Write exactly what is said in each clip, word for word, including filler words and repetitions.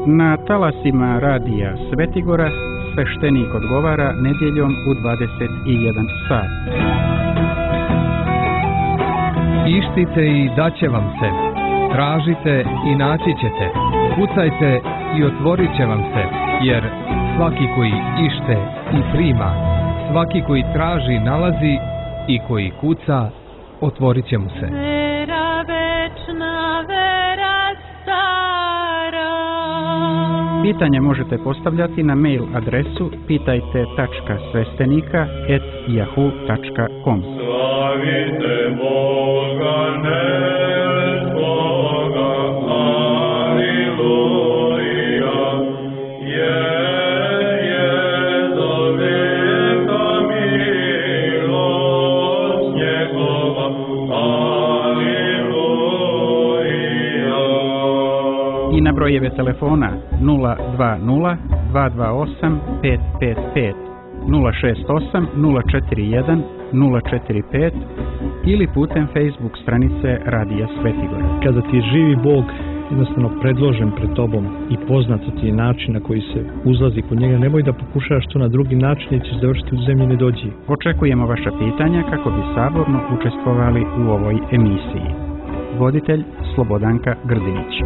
Na talasima radija Svetigora sveštenik odgovara nedjeljom u dvadeset jedan sat. Ištite i daće vam se, tražite i naći ćete, kucajte i otvorit će vam se, jer svaki koji ište i prima, svaki koji traži nalazi i koji kuca otvorit će mu se. Vera večna, vera stara. Pitanje možete postavljati na mail adresu pitajte tačka sveštenika et yahoo tačka com. Slavite Boga nebeskog, aleluja, jer je do veka milost njegova, aleluja. I na brojeve telefona nula dva nula dva dva osam pet pet pet, nula šest osam nula četiri jedan nula četiri pet ili putem Facebook stranice Radija Svetigora. Kada ti je živi Bog jednostavno predložen pred tobom i poznato ti je način na koji se uzlazi kod njega, nemoj da pokušaš to na drugi način i ćeš završiti u zemlji nedođi. Očekujemo vaša pitanja kako bi saborno učestvovali u ovoj emisiji. Voditelj Slobodanka Grdinić.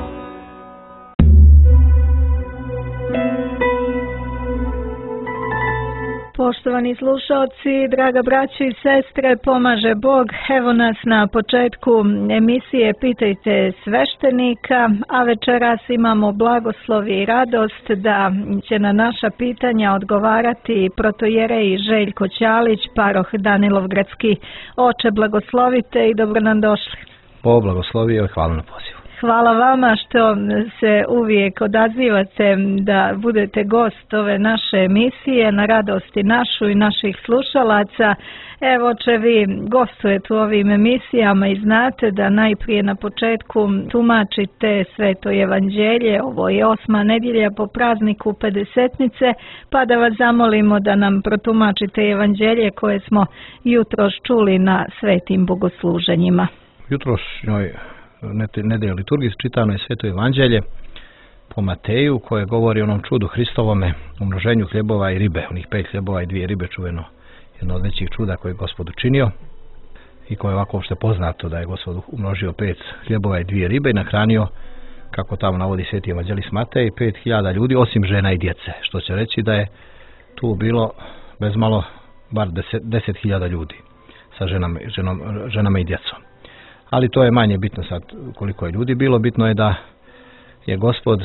Poštovani slušalci, draga braćo i sestre, pomaže Bog. Evo nas na početku emisije Pitajte sveštenika, a večeras imamo blagoslov i radost da će na naša pitanja odgovarati protojerej Željko Ćalić, paroh Danilovgradski. Oče, blagoslovite i dobro nam došli. Bog blagoslovio i hvala na pozivu. Hvala vama što se uvijek odazivate da budete gost ove naše emisije na radosti našu i naših slušalaca. Evo, če vi gostujete u ovim emisijama i znate da najprije na početku tumačite Sveto evanđelje, ovo je osma nedjelja po prazniku Pedesetnice, pa da vas zamolimo da nam protumačite evanđelje koje smo jutros čuli na svetim bogosluženjima. Jutrošnjoj nedelje liturgije čitano je Sveto evanđelje po Mateju koje govori o onom čudu Hristovome, umnoženju hljebova i ribe, onih pet hljebova i dvije ribe, čuveno jedno od većih čuda koje je Gospod učinio i koje je ovako uopšte poznato da je Gospod umnožio pet hljebova i dvije ribe i nahranio, kako tamo navodi Sveti evanđelist Matej, pet hiljada ljudi osim žena i djece, što će reći da je tu bilo bezmalo bar deset, deset hiljada ljudi sa ženama, ženom, ženama i djecom. Ali to je manje bitno sad koliko je ljudi bilo, bitno je da je Gospod uh,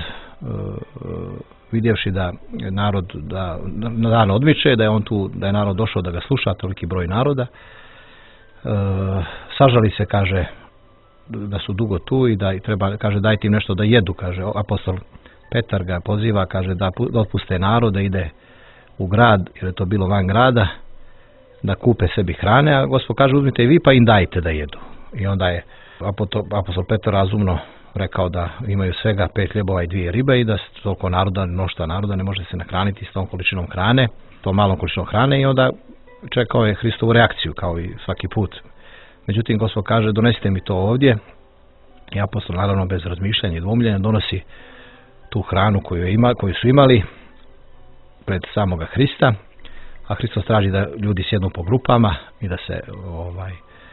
vidjevši da narod da na dan odmiče, da je on tu, da je narod došao da ga sluša, toliki broj naroda, uh, sažali se, kaže, da su dugo tu i da i treba, kaže, dajte im nešto da jedu, kaže, apostol Petar ga poziva, kaže, da, da otpuste narod, da ide u grad, jer je to bilo van grada, da kupe sebi hrane, a Gospod kaže, uzmite i vi pa im dajte da jedu. I onda je apostol Petar razumno rekao da imaju svega pet hljebova i dvije ribe i da toliko naroda, mnoštva naroda ne može se nahraniti s tom količinom hrane, tom malom količinom hrane, i onda čekao je Hristovu reakciju kao i svaki put. Međutim, Gospod kaže, donesite mi to ovdje, i apostol naravno bez razmišljanja i dvomljenja donosi tu hranu koju, ima, koju su imali pred samoga Hrista, a Hristos traži da ljudi sjednu po grupama i da se ovaj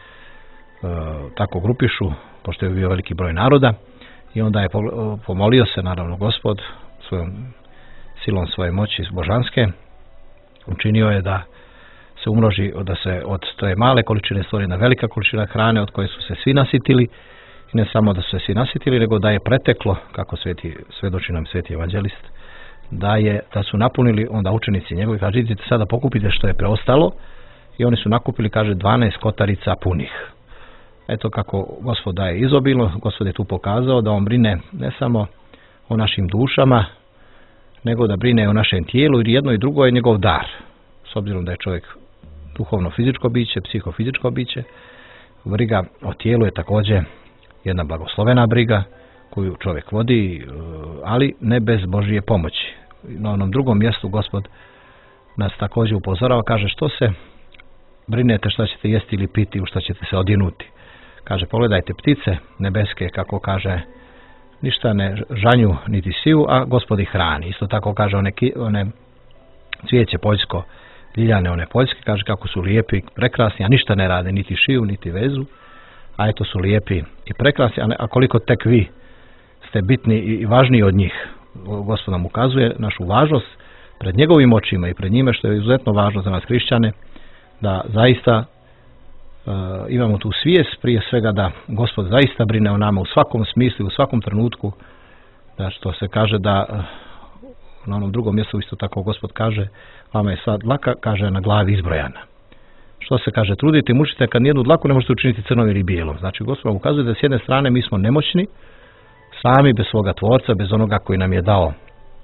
tako grupišu, pošto je bio veliki broj naroda, i onda je pomolio se, naravno, Gospod svojom silom svoje moći božanske učinio je da se umnoži, da se od te male količine stvori jedna velika količina hrane od koje su se svi nasitili, i ne samo da su se svi nasitili, nego da je preteklo, kako sveti, svedoči nam Sveti evanđelist, da je da su napunili onda učenici njegovi, kaže, idite sada pokupite što je preostalo, i oni su nakupili, kaže, dvanaest kotarica punih. Eto kako Gospod daje izobilno. Gospod je tu pokazao da on brine ne samo o našim dušama, nego da brine o našem tijelu, jer jedno i drugo je njegov dar. S obzirom da je čovjek duhovno fizičko biće, psihofizičko biće, briga o tijelu je također jedna blagoslovena briga koju čovjek vodi, ali ne bez Božje pomoći. Na onom drugom mjestu Gospod nas također upozorava, kaže, što se brinete šta ćete jesti ili piti, u šta ćete se odjenuti. Kaže, pogledajte ptice nebeske, kako kaže ništa ne žanju niti siju, a Gospod ih hrani. Isto tako kaže one, one cvijeće poljsko, ljiljane one poljske, kaže kako su lijepi, prekrasni, a ništa ne rade, niti šiju, niti vezu, a eto su lijepi i prekrasni, a, ne, a koliko tek vi ste bitni i važniji od njih. Gospod nam ukazuje našu važnost pred njegovim očima i pred njime, što je izuzetno važno za nas hrišćane, da zaista Uh, imamo tu svijest prije svega da Gospod zaista brine o nama u svakom smislu, u svakom trenutku, da što se kaže da uh, na onom drugom mjestu isto tako Gospod kaže, vama je sad dlaka, kaže, na glavi izbrojana. Što se kaže, trudite i mučite kad nijednu dlaku ne možete učiniti crnom ili bijelom. Znači Gospod vam ukazuje da s jedne strane mi smo nemoćni, sami bez svoga tvorca, bez onoga koji nam je dao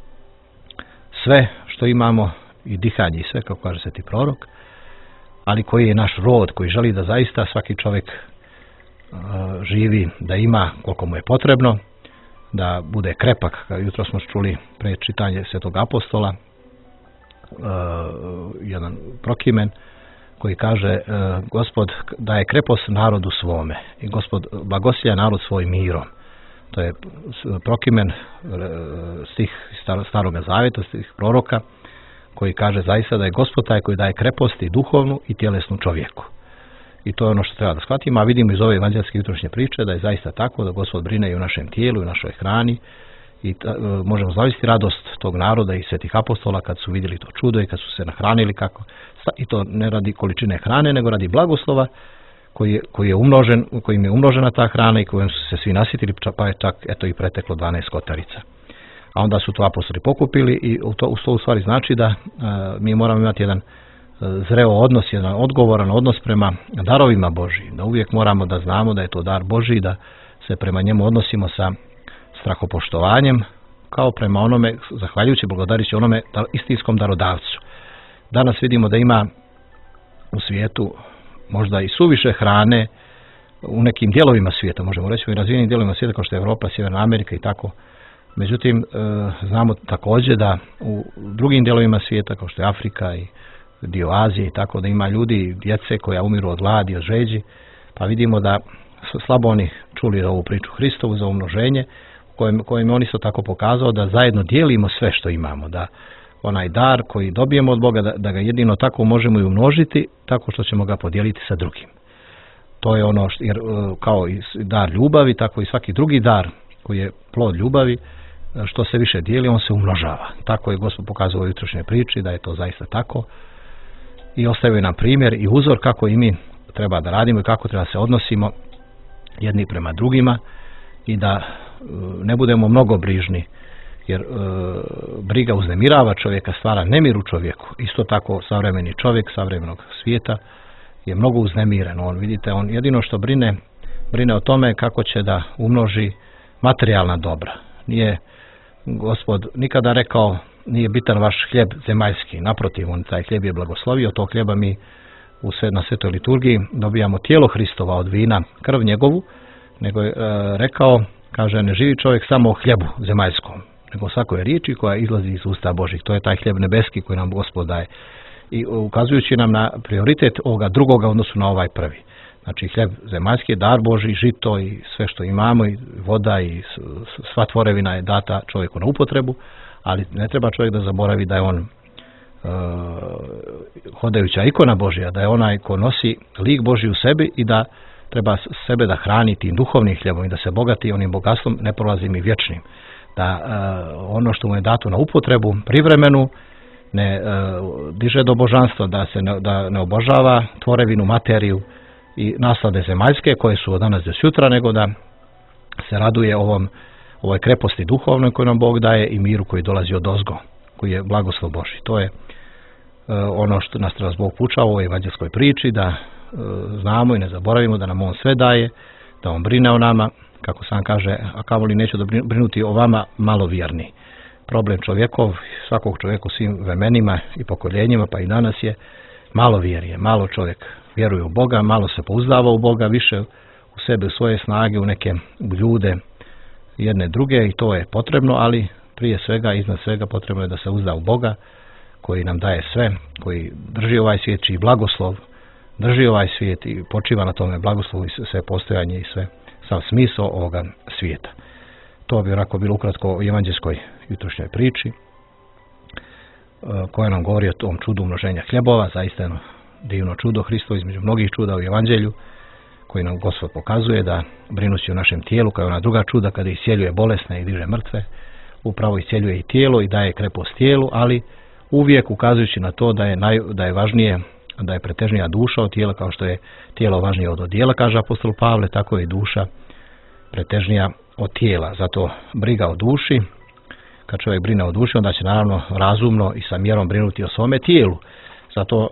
sve što imamo i dihanje i sve, kako kaže sveti prorok, ali koji je naš rod, koji želi da zaista svaki čovjek uh, živi, da ima koliko mu je potrebno, da bude krepak. Jutro smo čuli pre čitanje svetog apostola, uh, jedan prokimen, koji kaže uh, Gospod daje krepost narodu svome i Gospod blagosilja narod svoj mirom. To je prokimen uh, stih staroga zavjeta, stih proroka, koji kaže zaista da je Gospod taj koji daje krepost i duhovnu i tjelesnu čovjeku. I to je ono što treba da shvatimo, a vidimo iz ove evanđelske jutrošnje priče da je zaista tako, da Gospod brine i u našem tijelu i u našoj hrani i ta, e, možemo zavesti radost tog naroda i svetih apostola kad su vidjeli to čudo i kad su se nahranili kako. I to ne radi količine hrane, nego radi blagoslova koji je, koji je umnožen, kojim je umnožena ta hrana i kojom su se svi nasitili, pa je čak eto i preteklo dvanaest kotarica. A onda su to apostoli pokupili i to, u to u stvari znači da a, mi moramo imati jedan zreo odnos, jedan odgovoran odnos prema darovima Božijim. Da uvijek moramo da znamo da je to dar Božiji, da se prema njemu odnosimo sa strahopoštovanjem, kao prema onome, zahvaljujući blagodarići onome istinskom darodavcu. Danas vidimo da ima u svijetu možda i suviše hrane u nekim dijelovima svijeta, možemo reći u razvijenim dijelovima svijeta kao što je Europa, Sjeverna Amerika i tako. Međutim, znamo također da u drugim dijelovima svijeta, kao što je Afrika i dio Azije i tako, da ima ljudi, djece koja umiru od gladi, od žeđi, pa vidimo da su slabo oni čuli ovu priču Hristovu za umnoženje, kojim, kojim on isto tako pokazao da zajedno dijelimo sve što imamo, da onaj dar koji dobijemo od Boga, da, da ga jedino tako možemo i umnožiti, tako što ćemo ga podijeliti sa drugim. To je ono, što, jer kao i dar ljubavi, tako i svaki drugi dar koji je plod ljubavi, što se više dijeli, on se umnožava. Tako je Gospod pokazao u jutrošnjoj priči da je to zaista tako i ostavio nam primjer i uzor kako i mi treba da radimo i kako treba se odnosimo jedni prema drugima i da ne budemo mnogo brižni, jer e, briga uznemirava čovjeka, stvara nemir u čovjeku. Isto tako savremeni čovjek savremenog svijeta je mnogo uznemiren. On, vidite, on jedino što brine, brine o tome kako će da umnoži materijalna dobra. Nije Gospod nikada rekao nije bitan vaš hljeb zemaljski, naprotiv, on taj hljeb je blagoslovio, tog hljeba mi u sve, na svetoj liturgiji dobijamo tijelo Hristova od vina, krv njegovu, nego je e, rekao, kaže, ne živi čovjek samo o hljebu zemaljskom, nego svakoj riječi koja izlazi iz usta Božih. To je taj hljeb nebeski koji nam Gospod daje. I ukazujući nam na prioritet ovoga drugoga u odnosu na ovaj prvi. Znači hljeb zemaljski je dar Božji, žito i sve što imamo, i voda i sva tvorevina je data čovjeku na upotrebu, ali ne treba čovjek da zaboravi da je on uh, hodajuća ikona Božja, da je onaj ko nosi lik Božji u sebi i da treba sebe da hrani tim duhovnim hljebom i da se bogati onim bogatstvom neprolaznim i vječnim. Da uh, ono što mu je dato na upotrebu privremenu ne uh, diže do božanstva, da se ne, da ne obožava tvorevinu, materiju i naslade zemaljske koje su od danas do sutra, nego da se raduje ovom, ovoj kreposti duhovnoj koju nam Bog daje i miru koji dolazi od ozgo, koji je blagoslov Božji. To je uh, ono što nas treba Bog poučava u ovoj evanđelskoj priči, da uh, znamo i ne zaboravimo da nam on sve daje, da on brine o nama, kako sam kaže, a kamoli neće da brinuti o vama malovjerni. Problem čovjekov, svakog čovjeka u svim vremenima i pokoljenjima, pa i danas je malo vjerje, malo čovjek vjeruje u Boga, malo se pouzdava u Boga, više u sebe, u svoje snage, u neke ljude jedne druge, i to je potrebno, ali prije svega, iznad svega potrebno je da se uzda u Boga koji nam daje sve, koji drži ovaj svijet, čiji blagoslov drži ovaj svijet i počiva na tome blagoslovu i sve postojanje i sve, sam smisao ovoga svijeta. to bi onako bilo ukratko o evanđelskoj jutrošnjoj priči koja nam govori o tom čudu umnoženja hljebova, zaista jedno divno čudo Hristovo između mnogih čuda u evanđelju koji nam Gospod pokazuje da brinući o našem tijelu kao ona druga čuda kada iscijeljuje bolesne i diže mrtve, upravo iscijeljuje i tijelo i daje krepost tijelu, ali uvijek ukazujući na to da je, naj, da je važnije, da je pretežnija duša od tijela, kao što je tijelo važnije od odjela, kaže apostol Pavle, tako je i duša pretežnija od tijela. Zato briga o duši, kad čovjek brine o duši, onda će naravno razumno i sa mjerom brinuti o svome tijelu. Zato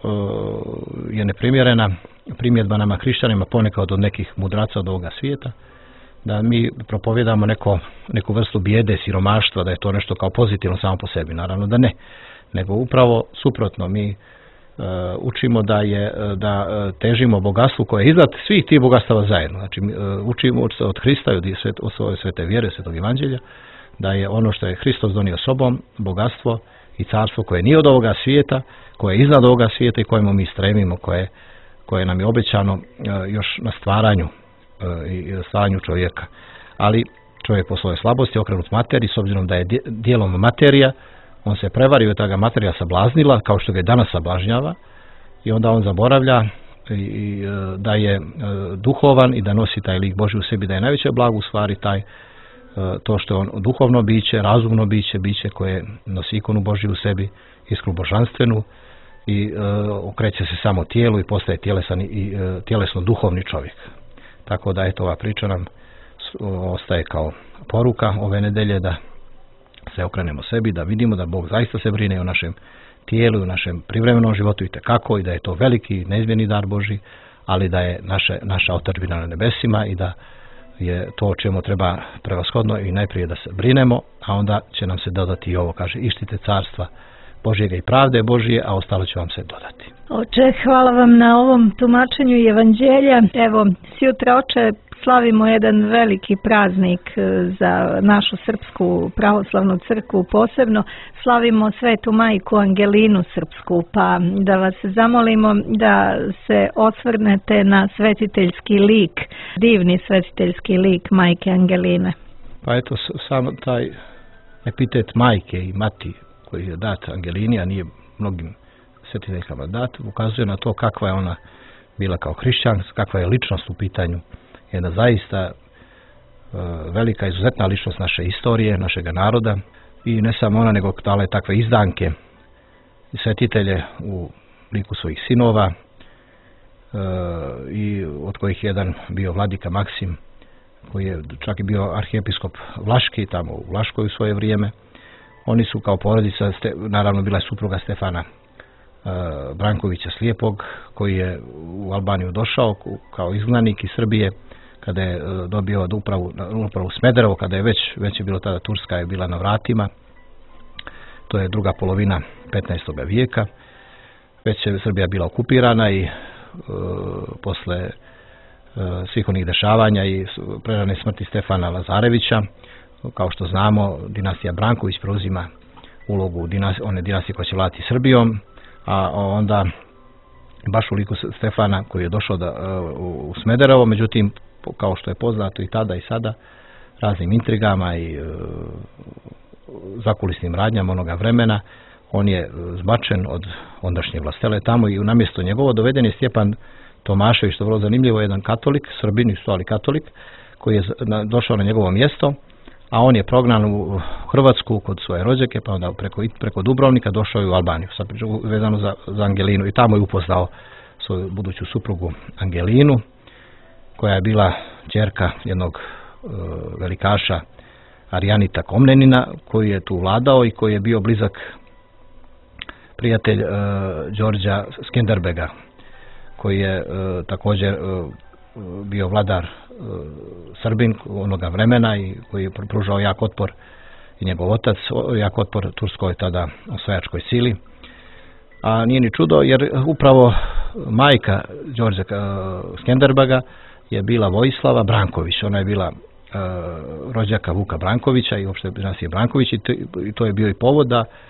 je neprimjerena primjedba nama hrišćanima ponekad od nekih mudraca od ovoga svijeta, da mi propovjedamo neko, neku vrstu bijede, siromaštva, da je to nešto kao pozitivno samo po sebi. Naravno da ne, nego upravo suprotno. Mi uh, učimo da je da težimo bogatstvu koje je iznad svih tih bogatstava zajedno. Znači uh, učimo od Hrista i od, svet, od svoje svete vjere, svetog evanđelja, da je ono što je Hristos donio sobom, bogatstvo i carstvo koje nije od ovoga svijeta, koje je iznad ovoga svijeta i kojemu mi stremimo, koje, koje nam je obećano uh, još na stvaranju i stvaranju čovjeka. Ali čovjek po svojoj slabosti okrenut materiji, s obzirom da je dijelom materija, on se prevario, ta ga materija sablaznila, kao što ga je danas sablažnjava, i onda on zaboravlja i, i, da je duhovan i da nosi taj lik Božji u sebi, da je najveće blago u stvari taj, to što je on duhovno biće, razumno biće, biće koje nosi ikonu Božju u sebi, iskru božanstvenu, i e, okreće se samo tijelu i postaje tjelesan i e, tjelesno duhovni čovjek. Tako da eto, ova priča nam ostaje kao poruka ove nedelje, da se okrenemo sebi, da vidimo da Bog zaista se brine o našem tijelu i o našem privremenom životu i tekako, i da je to veliki neizmjerni dar Božji, ali da je naše, naša otadžbina na nebesima i da je to o čemu treba prevashodno i najprije da se brinemo, a onda će nam se dodati i ovo, kaže, ištite carstva Božjega i pravde Božije, a ostalo će vam se dodati. Oče, hvala vam na ovom tumačenju evanđelja. Evo, sjutra, oče, slavimo jedan veliki praznik za našu srpsku pravoslavnu crkvu, posebno slavimo Svetu Majku Angelinu srpsku, pa da vas zamolimo da se osvrnete na svetiteljski lik, divni svetiteljski lik Majke Angeline. Pa eto, sam taj epitet majke i mati koji je dat Angelini, a nije mnogim svetiteljkama dat, ukazuje na to kakva je ona bila kao hrišćan, kakva je ličnost u pitanju. Jedna zaista e, velika, izuzetna ličnost naše istorije, našega naroda, i ne samo ona, nego dala takve izdanke i svetitelje u liku svojih sinova, e, i od kojih jedan bio vladika Maksim, koji je čak i bio arhijepiskop Vlaški, tamo u Vlaškoj u svoje vrijeme. Oni su kao porodica, naravno bila je supruga Stefana e, Brankovića Slijepog, koji je u Albaniju došao kao izgnanik iz Srbije, kada je e, dobio upravu, upravu Smederevo, kada je već, već je bilo tada Turska je bila na vratima. To je druga polovina petnaestog vijeka. Već je Srbija bila okupirana i e, posle e, svih onih dešavanja i prerane smrti Stefana Lazarevića, kao što znamo, dinastija Branković preuzima ulogu dinastije, one dinastije koja će vladati Srbijom, a onda baš u liku Stefana koji je došao da, u Smederevo, međutim, kao što je poznato i tada i sada, raznim intrigama i uh, zakulisnim radnjama onoga vremena, on je zbačen od ondašnje vlastele tamo i u namjesto njegovo doveden je Stjepan Tomašević, što je vrlo zanimljivo, jedan katolik, Srbin isto, ali katolik, koji je došao na njegovo mjesto, a on je prognan u Hrvatsku kod svoje rođake, pa onda preko, preko Dubrovnika došao i u Albaniju, sad vezano za, za Angelinu, i tamo je upoznao svoju buduću suprugu Angelinu, koja je bila ćerka jednog e, velikaša Arijanita Komnenina, koji je tu vladao i koji je bio blizak prijatelj e, Đorđa Skenderbega, koji je e, također e, bio vladar e, Srbin onoga vremena i koji je pružao jak otpor, i njegov otac jak otpor turskoj tada osvajačkoj sili. A nije ni čudo, jer upravo majka Đorđa Skenderbega je bila Vojislava Branković. Ona je bila uh, rođaka Vuka Brankovića i uopšte dinastije Branković, i to, i to je bio i povod da uh,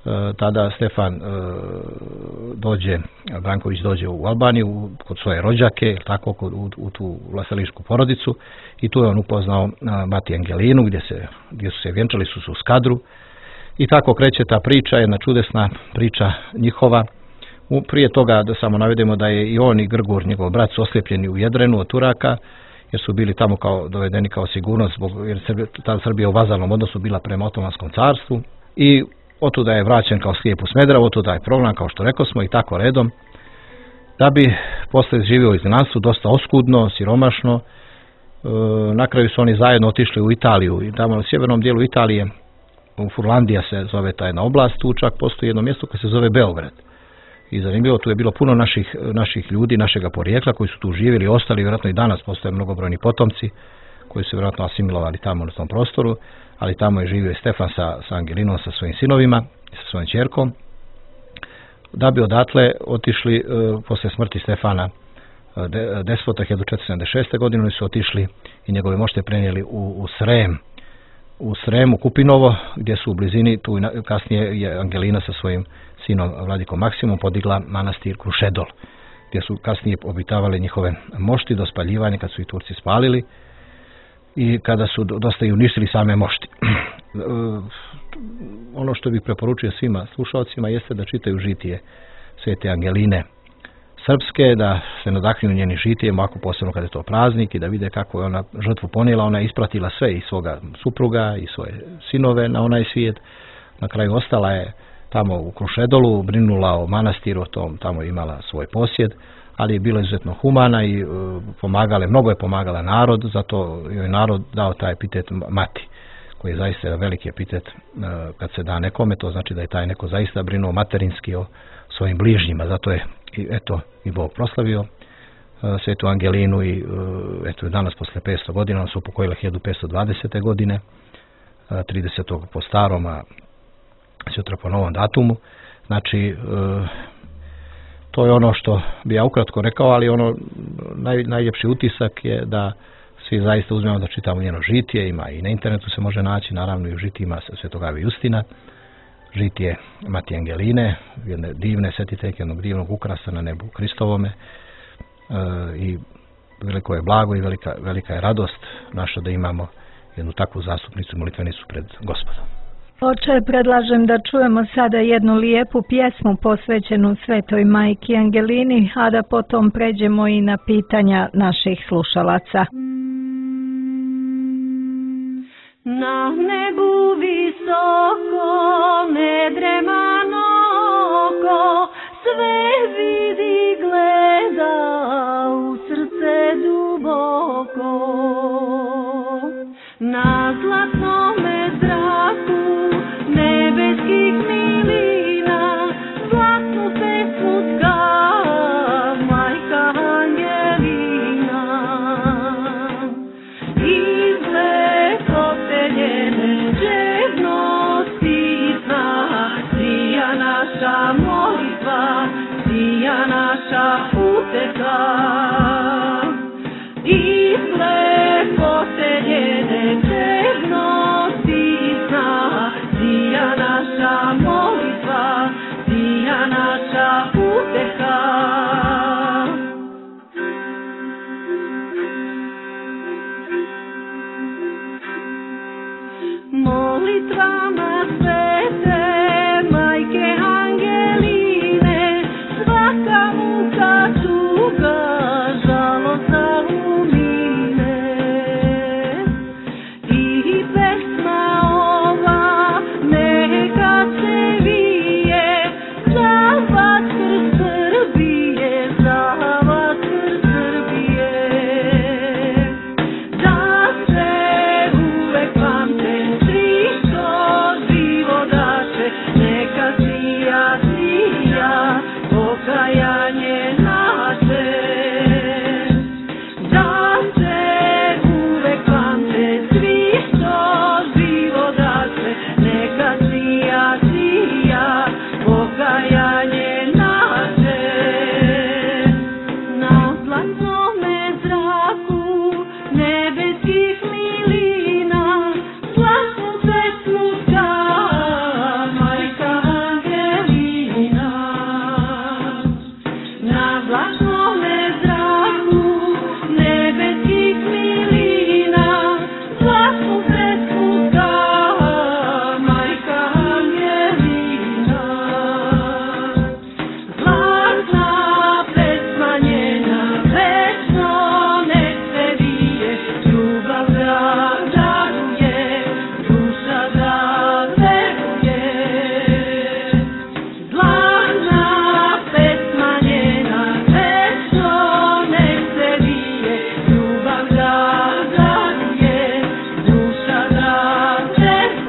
tada Stefan dođe, Branković dođe u Albaniju kod svoje rođake, tako u, u tu vlasteličku porodicu, i tu je on upoznao mati Angelinu, gdje, se, gdje su se vjenčali, su se u Skadru, i tako kreće ta priča, jedna čudesna priča njihova. Prije toga da samo navedemo da je i on i Grgur, njegov brat, su oslijepljeni u Jedrenu od Turaka, jer su bili tamo kao dovedeni kao sigurnost, zbog, jer tada Srbija u vazalnom odnosu bila prema Otomanskom carstvu, i otuda je vraćen kao slijep u Smederevo, otuda je prognan, kao što rekao smo, i tako redom, da bi posle živio u izgnanstvu dosta oskudno, siromašno. E, na kraju su oni zajedno otišli u Italiju, i tamo u sjevernom dijelu Italije, u Furlandija se zove ta jedna oblast, tu čak postoji jedno mjesto koje se zove Beograd. I zanimljivo, tu je bilo puno naših, naših ljudi, našega porijekla koji su tu živjeli i ostali, vjerojatno i danas postoje mnogobrojni potomci koji su vjerojatno asimilovali tamo na tom prostoru, ali tamo je živio i Stefan sa, sa Angelinom, sa svojim sinovima, sa svojim ćerkom, da bi odatle otišli, e, posle smrti Stefana de, Despota hiljadu četiristo sedamdeset šeste. godine, oni su otišli i njegove mošte prenijeli u, u Srem, u Sremu, Kupinovo, gdje su u blizini, tu kasnije je Angelina sa svojim sinom Vladikom Maksimom podigla manastir Krušedol, gdje su kasnije obitavali njihove mošti do spaljivanja, kad su ih Turci spalili i kada su dosta i uništili same mošti. Ono što bih preporučio svima slušalcima jeste da čitaju žitije Svete Angeline srpske, da se nadahnu njeni žitijem, ako posebno kada je to praznik, i da vide kako je ona žrtvu ponijela. Ona je ispratila sve, i svoga supruga i svoje sinove na onaj svijet. Na kraju ostala je tamo u Krušedolu, brinula o manastiru, tom, tamo je imala svoj posjed, ali je bila izuzetno humana i uh, pomagala, mnogo je pomagala narod, zato joj narod dao taj epitet mati, koji je zaista veliki epitet. Uh, kad se da nekome, to znači da je taj neko zaista brinuo materinski o svojim bližnjima, zato je i eto i Bog proslavio uh, Svetu Angelinu, i uh, eto danas posle petsto godina, ona su upokojila hiljadu petsto dvadesete. godine, uh, tridesetog po starom, a sutra po novom datumu. Znači, uh, to je ono što bi ja ukratko rekao, ali ono naj, najljepši utisak je da svi zaista uzmemo da čitamo njeno žitije, ima i na internetu se može naći, naravno i u žitijima Svetog Ave Justina, žitije mati Angeline, jedne divne svetiteljke, jednog divnog ukrasa na nebu Hristovome, e, i veliko je blago i velika, velika je radost naša da imamo jednu takvu zastupnicu i molitvenicu pred Gospodom. Oče, predlažem da čujemo sada jednu lijepu pjesmu posvećenu Svetoj Majki Angelini, a da potom pređemo i na pitanja naših slušalaca. Na nebu visoko nedremano oko sve vidi, gleda u srce duboko. Na zlatnome zraku nebeskih milina zlatnu pesmu tka Majka Angelina. Iz lepote njene dževnosti zna sija naša molitva, sija naša uteka. Iz lepote njene dževnosti zna sija naša molitva, sija naša uteka. Molitvama svete Majke Angeline svaka muka, tuga, žalost zalumine. I pesma ova neka se vije za vatr Srbije, za vatr Srbije. Da se uvek pamte čisto život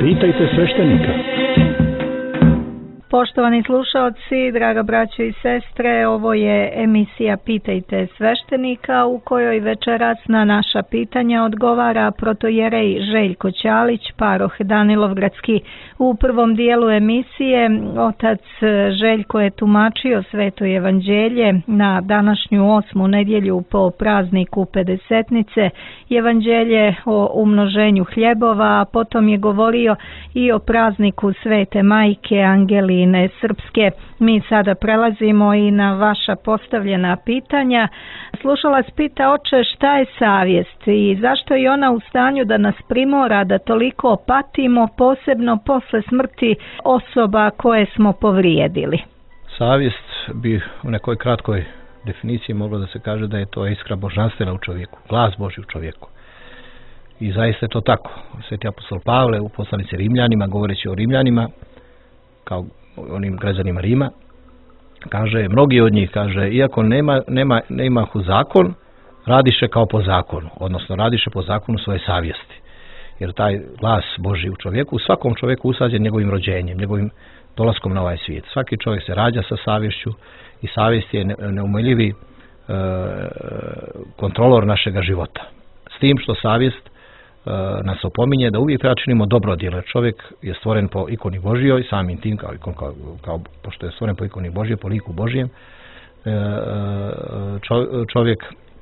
Pitajte sveštenika. Poštovani slušaoci, draga braćo i sestre, ovo je emisija Pitajte sveštenika u kojoj večeras na naša pitanja odgovara protojerej Željko Ćalić, paroh Danilovgradski. U prvom dijelu emisije otac Željko je tumačio Sveto evanđelje na današnju osmu nedjelju po prazniku Pedesetnice, evanđelje o umnoženju hljebova, a potom je govorio i o prazniku Svete Majke Angeline Srpske. Mi sada prelazimo i na vaša postavljena pitanja. Slušalac pita, oče, šta je savjest i zašto je ona u stanju da nas primora da toliko patimo, posebno posle smrti osoba koje smo povrijedili? Savjest bi u nekoj kratkoj definiciji moglo da se kaže da je to iskra božanstvena u čovjeku, glas Božji u čovjeku. I zaista je to tako. Sveti apostol Pavle u poslanici Rimljanima, govoreći o Rimljanima, kao onim građanima Rima, kaže, mnogi od njih, kaže, iako nema, nema, nema hu zakon, radiše kao po zakonu, odnosno radiše po zakonu svoje savjesti. Jer taj glas Božji u čovjeku, u svakom čovjeku usađen njegovim rođenjem, njegovim dolaskom na ovaj svijet. Svaki čovjek se rađa sa savješću i savjest je neumoljivi e, kontrolor našega života. S tim što savjest nas opominje da uvijek treba činimo dobro djelo. Čovjek je stvoren po ikoni Božjoj, samim tim kao, kao, kao pošto je stvoren po ikoni Božjoj, po liku Božjem, čovjek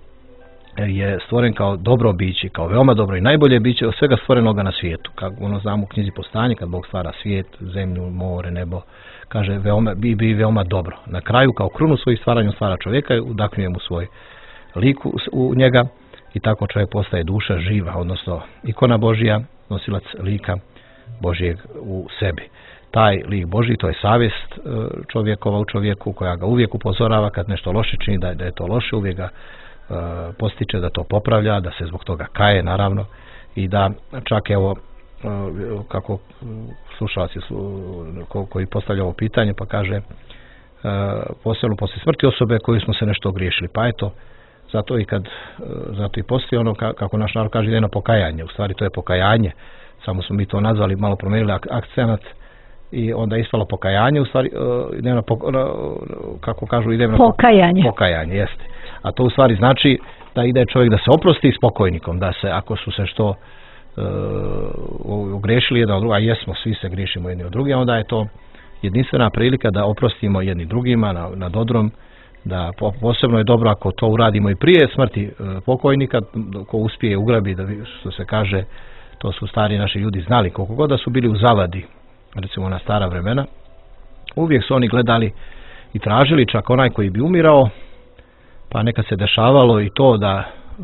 je stvoren kao dobro biće, kao veoma dobro i najbolje biće od svega stvorenoga na svijetu. Kako ono znamo u knjizi Postanje, kad Bog stvara svijet, zemlju, more, nebo, kaže veoma, bi, bi veoma dobro. Na kraju kao krunu svojih stvaranja stvara čovjeka i udahnjuje mu svoj lik u njega. I tako čovjek postaje duša živa, odnosno ikona Božja, nosilac lika Božjeg u sebi. Taj lik Božji, to je savjest čovjekova u čovjeku koja ga uvijek upozorava kad nešto loše čini, da, da je to loše, uvijek ga uh, postiče da to popravlja, da se zbog toga kaje naravno i da čak evo uh, kako slušalci ko, koji postavlja ovo pitanje pa kaže uh, posebno poslije smrti osobe koju smo se nešto ogriješili, pa eto zato i kad zato i postoji ono kako naš narod kaže jedno pokajanje, u stvari to je pokajanje, samo smo mi to nazvali, malo promijenili akcenat i onda je ispalo pokajanje, u stvari idemo kako kažu idemo na pokajanje. Pokajanje jeste. A to u stvari znači da ide čovjek da se oprosti s pokojnikom, da se ako su se što uh, ogriješili jedan od druga, a jesmo, svi se griješimo jedni od drugi, onda je to jedinstvena prilika da oprostimo jedni drugima na, na dodrom, da posebno je dobro ako to uradimo i prije smrti pokojnika, ko uspije ugrabi, da što se kaže, to su stari naši ljudi znali, koliko god da su bili u zavadi, recimo na stara vremena, uvijek su oni gledali i tražili, čak onaj koji bi umirao, pa nekad se dešavalo i to da e,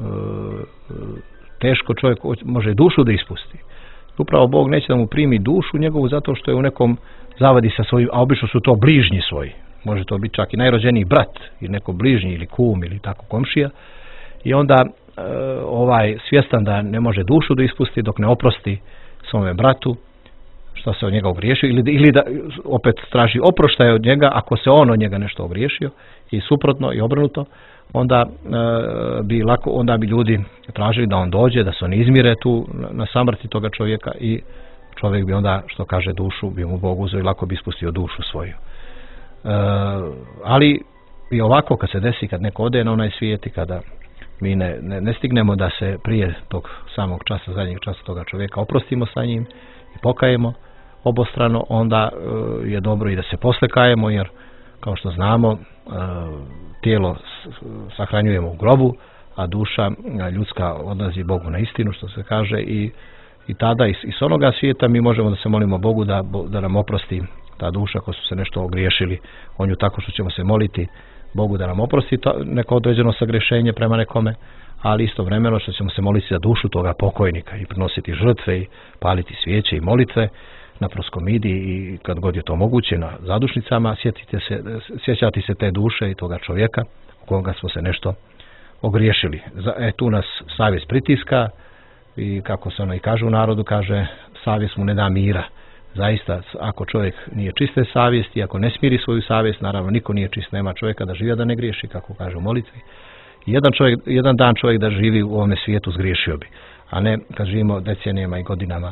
teško čovjek može dušu da ispusti. Upravo Bog neće da mu primi dušu njegovu zato što je u nekom zavadi sa svojim, a obično su to bližnji svoji. Može to biti čak i najrođeniji brat ili neko bližnji ili kum ili tako komšija i onda e, ovaj svjestan da ne može dušu da ispusti dok ne oprosti svome bratu što se od njega ogriješio ili, ili da opet traži oproštaj od njega ako se on od njega nešto ogriješio i suprotno i obrnuto, onda e, bi lako, onda bi ljudi tražili da on dođe, da se on izmire tu na, na samrti toga čovjeka i čovjek bi onda, što kaže, dušu bi mu Bog uzeo i lako bi ispustio dušu svoju. Uh, ali i ovako kad se desi, kad neko ode na onaj svijet i kada mi ne, ne, ne stignemo da se prije tog samog časa, zadnjeg časa toga čovjeka oprostimo sa njim i pokajemo obostrano, onda uh, je dobro i da se posle kajemo, jer kao što znamo uh, tijelo sahranjujemo u grobu, a duša ljudska odlazi Bogu na istinu, što se kaže, i, i tada iz, iz onoga svijeta mi možemo da se molimo Bogu da, da nam oprosti ta duša ko su se nešto ogriješili o nju, tako što ćemo se moliti Bogu da nam oprosti to, neko određeno sagrešenje prema nekome, ali istovremeno što ćemo se moliti za dušu toga pokojnika i prinositi žrtve i paliti svijeće i molitve na proskomidi i kad god je to moguće na zadušnicama, sjetite se, sjećati se te duše i toga čovjeka u koga smo se nešto ogriješili. E, tu nas savjest pritiska i kako se ono i kaže u narodu, kaže savjest mu ne da mira. Zaista, ako čovjek nije čiste savjesti, ako ne smiri svoju savjest, naravno niko nije čist, nema čovjeka da živi da ne griješi, kako kaže u molitvi. Jedan, čovjek, jedan dan čovjek da živi u ovome svijetu zgriješio bi, a ne kad živimo decenijama i godinama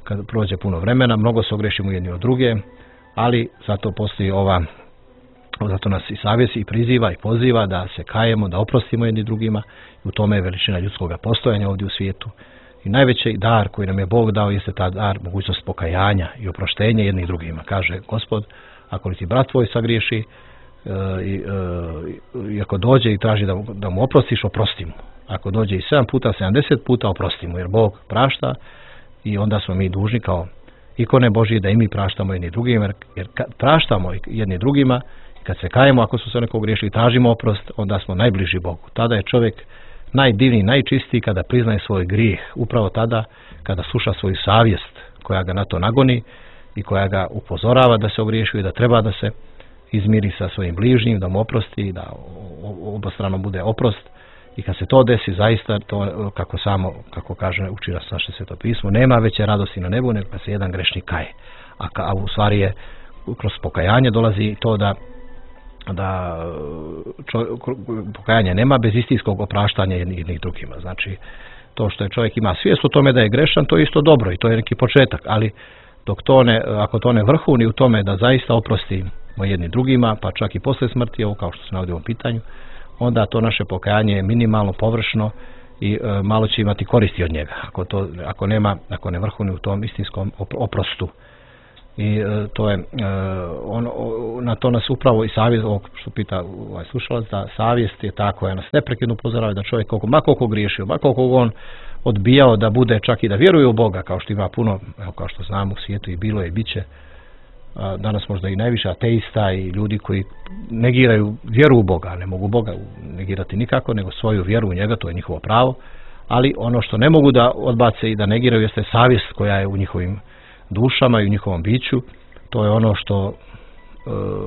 kad prođe puno vremena, mnogo se ogrešimo jedni od druge, ali zato postoji ova, zato nas i savjest i priziva i poziva da se kajemo, da oprostimo jedni drugima, i u tome je veličina ljudskog postojanja ovdje u svijetu. I najveći dar koji nam je Bog dao jeste ta dar, mogućnost pokajanja i oproštenja jednih drugima. Kaže Gospod, ako li ti brat tvoj sagriješi, e, i, e, i ako dođe i traži da, da mu oprostiš, oprosti mu. Ako dođe i sedam puta, sedamdeset puta, oprosti mu, jer Bog prašta, i onda smo mi dužni kao ikone Božije da i mi praštamo jedni drugima, jer, jer kad praštamo jedni drugima, kad se kajemo ako su se neko griješili, tražimo oprost, onda smo najbliži Bogu. Tada je čovjek najdivniji, najčistiji kada priznaje svoj grijeh, upravo tada kada sluša svoju savjest koja ga na to nagoni i koja ga upozorava da se ogriješio i da treba da se izmiri sa svojim bližnjim, da mu oprosti, da obostrano bude oprost. I kad se to desi, zaista to, kako samo, kako kaže uči nas naše Sveto pismo, nema veće radosti na nebu nego kad se jedan grešnik kaje. A, ka, a u stvari je kroz pokajanje dolazi to da da čo, pokajanje nema bez istinskog opraštanja jednih, jednih drugima. Znači, to što je čovjek ima svijest o tome da je grešan, to je isto dobro i to je neki početak, ali dok to ne, ako to ne vrhuni u tome da zaista oprostimo jednim drugima, pa čak i posle smrti, ovo kao što se navodi u ovom pitanju, onda to naše pokajanje je minimalno, površno i e, malo će imati koristi od njega, ako, to, ako, nema, ako ne vrhuni u tom istinskom oprostu. I e, to je, e, on, o, na to nas upravo i savjest, ovog što pita ovaj slušalac, da savjest je ta koja nas neprekidno upozorava da čovjek koliko, ma koliko griješio, ma koliko on odbijao da bude čak i da vjeruje u Boga, kao što ima puno, evo kao što znamo u svijetu i bilo je i bit će, danas možda i najviše ateista i ljudi koji negiraju vjeru u Boga, ne mogu Boga negirati nikako, nego svoju vjeru u njega, to je njihovo pravo, ali ono što ne mogu da odbace i da negiraju jeste savjest koja je u njihovim dušama i u njihovom biću. To je ono što e,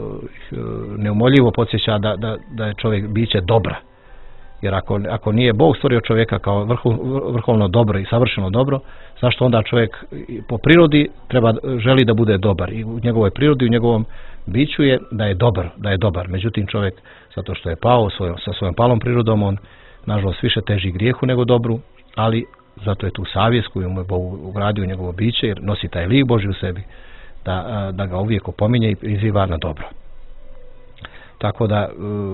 neumoljivo podsjeća da, da, da je čovjek biće dobra. Jer ako, ako nije Bog stvorio čovjeka kao vrhu, vrhovno dobro i savršeno dobro, zašto onda čovjek po prirodi treba, želi da bude dobar, i u njegovoj prirodi, u njegovom biću je da je dobar, da je dobar. Međutim, čovjek, zato što je pao svojom, sa svojom palom prirodom, on nažalost više teži grijehu nego dobru, ali zato je tu savjest koju mu je Bog ugradio u njegovo biće, jer nosi taj lik Božji u sebi, da, da ga uvijek opominje i priziva na dobro. Tako da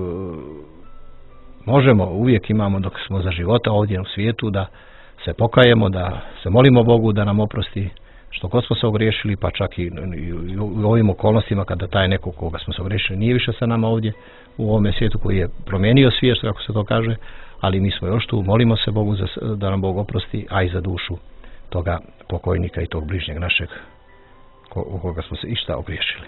možemo, uvijek imamo dok smo za života ovdje u svijetu da se pokajemo, da se molimo Bogu da nam oprosti što god smo se ogriješili, pa čak i, i, i u ovim okolnostima kada taj neko koga smo se ogriješili nije više sa nama ovdje u ovome svijetu koji je promijenio svijet, kako se to kaže, ali mi smo još tu, molimo se Bogu za, da nam Bog oprosti, a i za dušu toga pokojnika i tog bližnjeg našeg ko, u koga smo se išta ogriješili.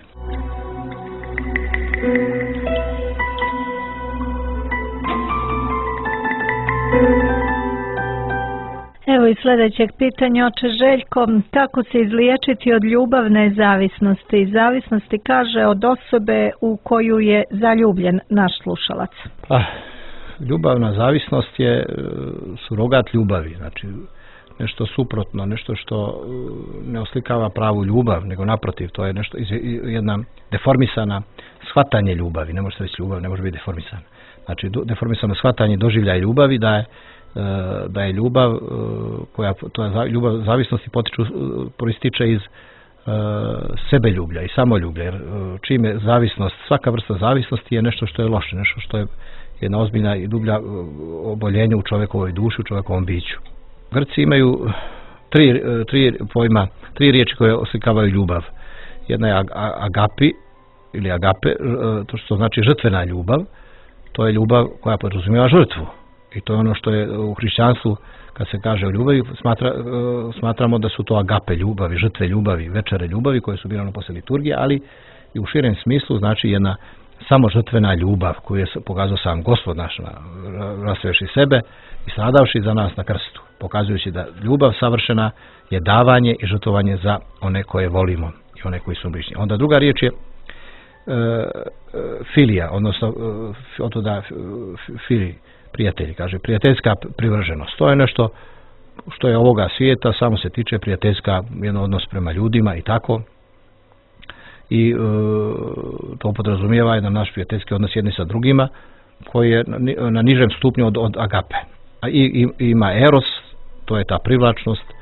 Evo i sljedećeg pitanja, oče Željko, kako se izliječiti od ljubavne zavisnosti? Zavisnosti kaže od osobe u koju je zaljubljen naš slušalac. Pa, ljubavna zavisnost je surogat ljubavi, znači nešto suprotno, nešto što ne oslikava pravu ljubav, nego naprotiv, to je nešto, jedna deformisana shvatanje ljubavi, ne može se reći ljubav, ne može biti deformisana. Znači, deformisano shvatanje doživljaja ljubavi da je da je ljubav koja, to je ljubav zavisnosti potiču, proističe iz uh, sebeljublja i samoljublja, jer uh, čim je zavisnost, svaka vrsta zavisnosti je nešto što je loše, nešto što je jedna ozbiljna i dublja uh, oboljenje u čovjekovoj duši, u čovjekovom biću. Grci imaju tri, uh, tri pojma, tri riječi koje oslikavaju ljubav. Jedna je ag, agapi ili agape, uh, to što znači žrtvena ljubav, to je ljubav koja podrazumijeva žrtvu. I to je ono što je u hrišćanstvu, kad se kaže o ljubavi, smatra, smatramo da su to agape ljubavi, žrtve ljubavi, večere ljubavi koje su birane posle liturgije, ali i u širem smislu znači jedna samožrtvena ljubav koju je pokazao sam Gospod naš, rastvevši sebe i stradavši za nas na krstu, pokazujući da ljubav savršena je davanje i žrtvovanje za one koje volimo i one koji su bližnji. Onda druga riječ je e, filija, odnosno e, od toda fili, prijatelji, kaže, prijateljska privrženost. To je nešto što je ovoga svijeta, samo se tiče prijateljska, jedan odnos prema ljudima i tako. I e, to podrazumijeva jedan naš prijateljski odnos jedni sa drugima, koji je na, na nižem stupnju od, od agape. A i, i, ima eros, to je ta privlačnost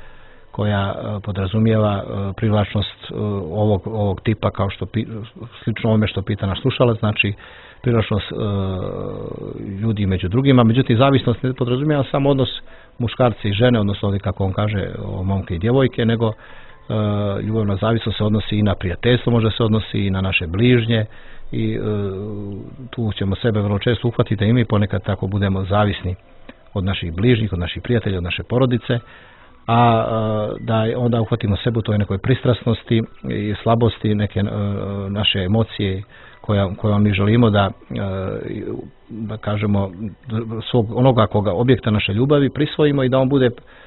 koja podrazumijeva privlačnost ovog, ovog tipa, kao što slično ovome što pita naš slušalac, znači privlačnost ljudi među drugima. Međutim, zavisnost ne podrazumijeva samo odnos muškarci i žene, odnosno ovdje kako on kaže o momke i djevojke, nego ljubavna zavisnost se odnosi i na prijateljstvo, može se odnosi i na naše bližnje i tu ćemo sebe vrlo često uhvatiti i mi ponekad tako budemo zavisni od naših bližnjih, od naših prijatelja, od naše porodice, a da onda uhvatimo sebe u toj nekoj pristrasnosti i slabosti, neke naše emocije koja, koja mi želimo da, da kažemo svog onoga koga objekta naše ljubavi prisvojimo i da on bude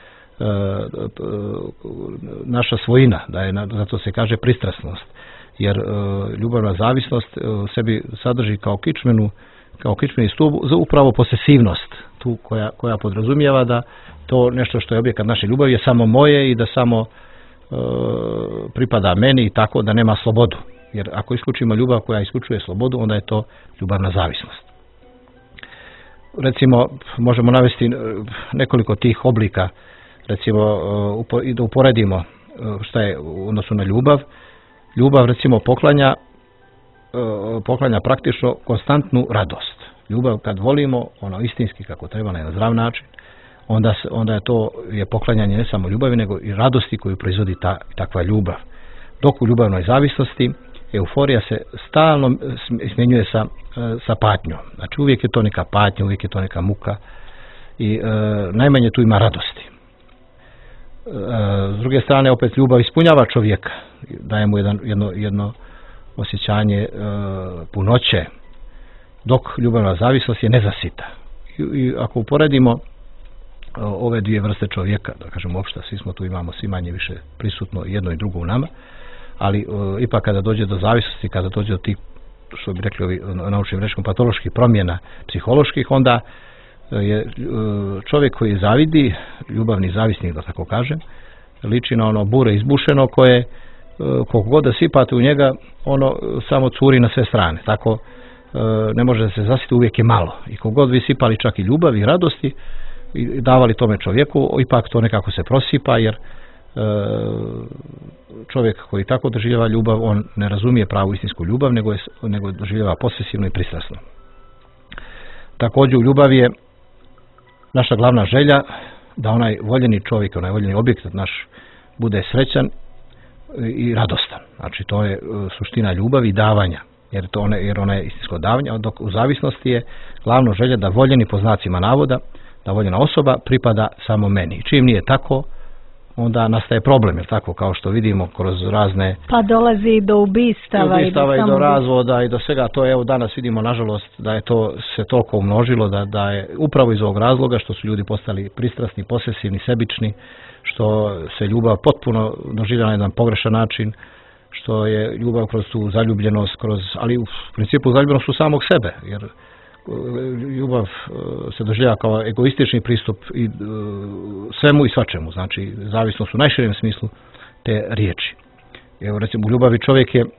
naša svojina, da je, zato se kaže pristrasnost, jer ljubavna zavisnost u sebi sadrži kao kičmenu, kao kičmeni stup za upravo posesivnost, tu koja, koja podrazumijeva da to nešto što je objekat naše ljubavi je samo moje i da samo e, pripada meni i tako da nema slobodu. Jer ako isključimo ljubav koja isključuje slobodu, onda je to ljubavna zavisnost. Recimo, možemo navesti nekoliko tih oblika, recimo i da uporedimo šta je u odnosu na ljubav. Ljubav, recimo, poklanja, poklanja praktično konstantnu radost. Ljubav kad volimo, ono istinski kako treba, na jedan zdrav način, onda, onda je to je poklanjanje ne samo ljubavi, nego i radosti koju proizvodi ta, takva ljubav. Dok u ljubavnoj zavisnosti euforija se stalno smjenjuje sa, sa patnjom. Znači uvijek je to neka patnja, uvijek je to neka muka i e, najmanje tu ima radosti. E, s druge strane, opet ljubav ispunjava čovjeka, daje mu jedan, jedno, jedno osjećanje e, punoće, dok ljubavna zavisnost je nezasita. I, i ako uporedimo ove dvije vrste čovjeka, da kažemo opšta, svi smo tu, imamo svi manje više prisutno jedno i drugo u nama, ali uh, ipak kada dođe do zavisnosti, kada dođe do tih, što bi rekli ovi naučnim rečima, patoloških promjena psiholoških, onda je uh, čovjek koji zavidi, ljubavni zavisnik, da tako kažem, liči na ono bure izbušeno koje uh, koliko god da sipate u njega, ono samo curi na sve strane. Tako uh, ne može se zasiti, uvijek je malo. I koliko god vi sipali čak i ljubavi i radosti i davali tome čovjeku, ipak to nekako se prosipa, jer čovjek koji tako doživljava ljubav, on ne razumije pravu istinsku ljubav, nego je, nego doživljava posesivno i pristrasno. Također u ljubavi je naša glavna želja da onaj voljeni čovjek, onaj voljeni objekt naš bude srećan i radostan. Znači to je suština ljubavi i davanja, jer, to one, jer ona je istinsko davanje, dok u zavisnosti je glavna želja da voljeni, po znacima navoda, da voljena osoba pripada samo meni. Čim nije tako, onda nastaje problem, jer tako, kao što vidimo kroz razne... Pa dolazi i do ubistava, i, ubistava i do, i do razvoda i do svega. To je, evo danas vidimo, nažalost, da je to se toliko umnožilo, da, da je upravo iz ovog razloga što su ljudi postali pristrasni, posesivni, sebični, što se ljubav potpuno doživlja na jedan pogrešan način, što je ljubav kroz tu zaljubljenost, kroz, ali u principu zaljubljenost u samog sebe, jer ljubav se doživljava kao egoistični pristup i svemu i svačemu, znači zavisnost u najširem smislu te riječi. Evo, recimo, u ljubavi čovjek je e,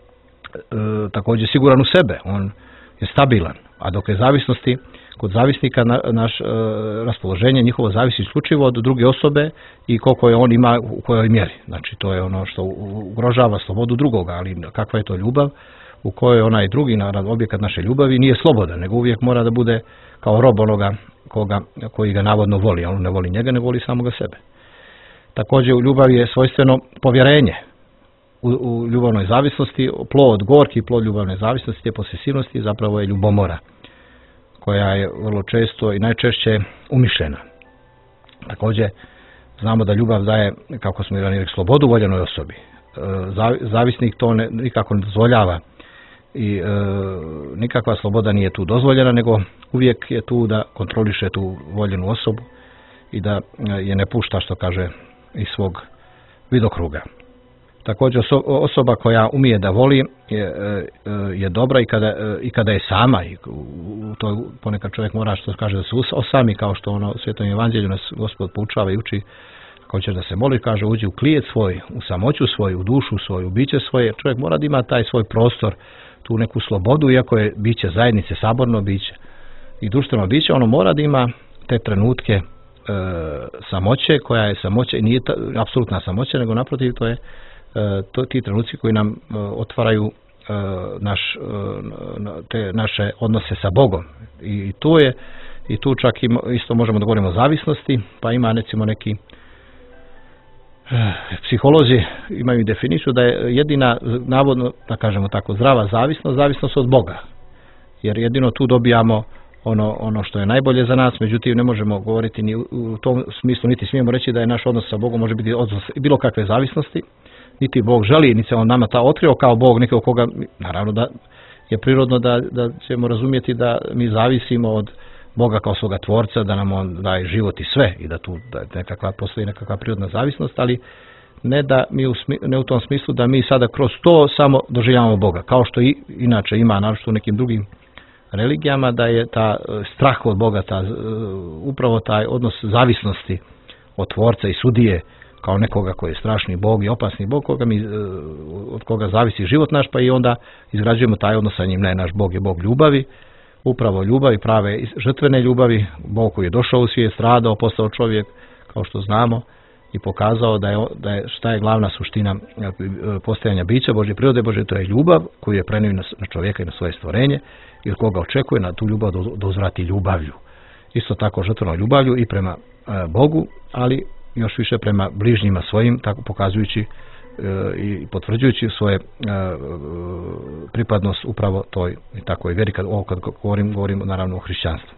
također siguran u sebe, on je stabilan, a dok je zavisnosti, kod zavisnika na, naš e, raspoloženje njihovo zavisi isključivo od druge osobe i koliko je on ima u kojoj mjeri. Znači to je ono što ugrožava slobodu drugoga, ali kakva je to ljubav u kojoj onaj drugi narod, objekat naše ljubavi, nije slobodan, nego uvijek mora da bude kao rob onoga koga, koji ga navodno voli, a on ne voli njega, ne voli samoga sebe. Također u ljubavi je svojstveno povjerenje. U, u ljubavnoj zavisnosti, plod, gorki plod ljubavne zavisnosti, te posesivnosti, zapravo je ljubomora, koja je vrlo često i najčešće umišljena. Također znamo da ljubav daje, kako smo i ranije rekli, slobodu voljenoj osobi. Zavisnik to ne, nikako ne dozvoljava i e, nikakva sloboda nije tu dozvoljena, nego uvijek je tu da kontroliše tu voljenu osobu i da je ne pušta, što kaže, iz svog vidokruga. Također osoba koja umije da voli je, je dobra i kada, i kada je sama, i to ponekad čovjek mora, što kaže, da se osami, kao što ono u Svetom evanđelju nas Gospod poučava i uči. Ako ćeš da se moli, kaže, uđi u klijet svoj, u samoću svoju, u dušu svoju, u biće svoje. Čovjek mora da ima taj svoj prostor, tu neku slobodu, iako je biće zajednice, saborno biće i društveno biće, ono mora da ima te trenutke samoće, koja je samoće, nije ta, apsolutna samoća, nego naprotiv to je e, to, ti trenuci koji nam e, otvaraju e, naš, e, te naše odnose sa Bogom. I, i tu je, i tu čak ima, isto možemo da govorimo o zavisnosti, pa ima recimo neki psiholozi imaju definiciju da je jedina, navodno, da kažemo tako, zdrava zavisnost, zavisnost od Boga. Jer jedino tu dobijamo ono, ono što je najbolje za nas, međutim ne možemo govoriti ni u tom smislu, niti smijemo reći da je naš odnos sa Bogom može biti odnos bilo kakve zavisnosti, niti Bog želi, niti se on nama ta otkrio kao Bog, nekog koga, naravno da je prirodno da, da ćemo razumjeti da mi zavisimo od Boga kao svoga tvorca, da nam on daje život i sve i da tu da nekakva, postoji nekakva prirodna zavisnost, ali ne, da mi u, ne u tom smislu da mi sada kroz to samo doživljavamo Boga, kao što i inače ima, naročito u nekim drugim religijama, da je ta strah od Boga, ta, upravo taj odnos zavisnosti od tvorca i sudije, kao nekoga koji je strašni Bog i opasni Bog, koga mi, od koga zavisi život naš, pa i onda izgrađujemo taj odnos sa njim. Ne, naš Bog je Bog ljubavi, upravo ljubavi, prave žrtvene ljubavi, Bog koji je došao u svijet, stradao, postao čovjek, kao što znamo, i pokazao da je, da je šta je glavna suština postojanja bića Božje prirode Božje, to je ljubav koju je prenio na, na čovjeka i na svoje stvorenje, i od koga očekuje na tu ljubav da uzvrati ljubavlju. Isto tako žrtvenom ljubavlju i prema e, Bogu, ali još više prema bližnjima svojim, tako pokazujući e, i potvrđujući svoje e, pripadnost upravo toj i takvoj vjeri, kad, ovo kad govorim, govorim naravno o hrišćanstvu.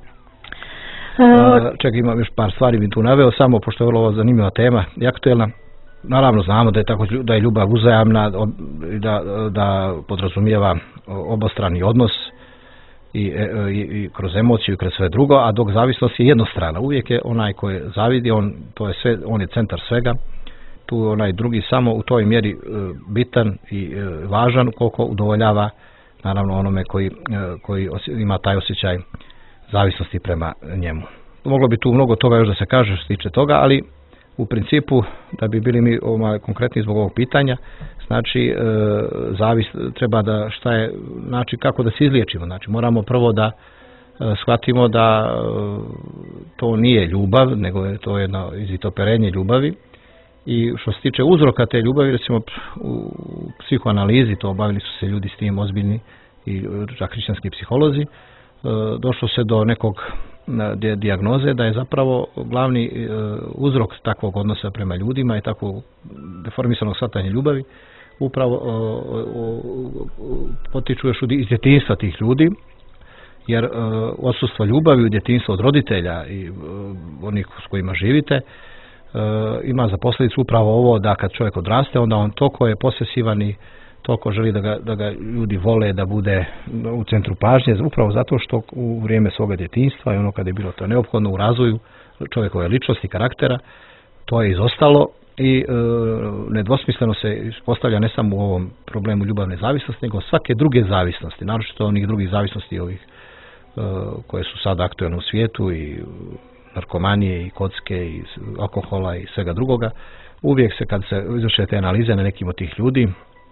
E, čekaj, imam još par stvari bi tu naveo, samo pošto je vrlo zanimljiva tema i aktuelna. Naravno znamo da je, tako, da je ljubav uzajamna, da, da podrazumijeva obostrani odnos i, i, i kroz emociju i kroz sve drugo, a dok zavisnost je jednostrana. Uvijek je onaj koji zavidi, on, to je sve, on je centar svega, tu je onaj drugi samo u toj mjeri bitan i važan koliko udovoljava naravno onome koji, koji ima taj osjećaj zavisnosti prema njemu. Moglo bi tu mnogo toga još da se kaže što se tiče toga, ali u principu, da bi bili mi ovaj, konkretni zbog ovog pitanja, znači e, zavis, treba da šta je, znači kako da se izliječimo, znači moramo prvo da e, shvatimo da e, to nije ljubav, nego je to jedno izvitoperenje ljubavi, i što se tiče uzroka te ljubavi, recimo u psihoanalizi, to obavili su se ljudi s tim ozbiljni i čak hrišćanski psiholozi, e, došlo se do nekog dijagnoze da je zapravo glavni e, uzrok takvog odnosa prema ljudima i takvog deformisanog shvatanja ljubavi upravo o, o, o, potiču još iz djetinjstva tih ljudi, jer e, odsustvo ljubavi u djetinjstvu od roditelja i e, onih s kojima živite e, ima za posljedicu upravo ovo da kad čovjek odraste, onda on toliko je posesivan i toliko želi da ga, da ga ljudi vole, da bude u centru pažnje, upravo zato što u vrijeme svoga djetinjstva i ono kada je bilo to neophodno u razvoju čovjekove ličnosti i karaktera, to je izostalo i e, nedvosmisleno se postavlja ne samo u ovom problemu ljubavne zavisnosti, nego svake druge zavisnosti, naročito onih drugih zavisnosti ovih e, koje su sad aktualne u svijetu, i narkomanije i kocke i alkohola i svega drugoga. Uvijek se kad se izvrše te analize na nekim od tih ljudi,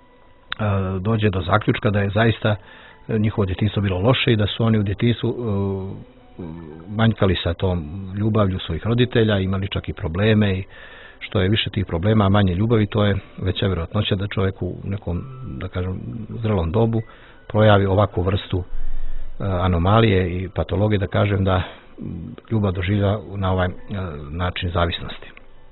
dođe do zaključka da je zaista njihovo djetinjstvo bilo loše i da su oni u djetinjstvu manjkali sa tom ljubavlju svojih roditelja, imali čak i probleme, i što je više tih problema, a manje ljubavi, to je veća vjerojatnoća da čovjek u nekom, da kažem, zrelom dobu projavi ovakvu vrstu anomalije i patologije, da kažem, da ljubav doživlja na ovaj način zavisnosti.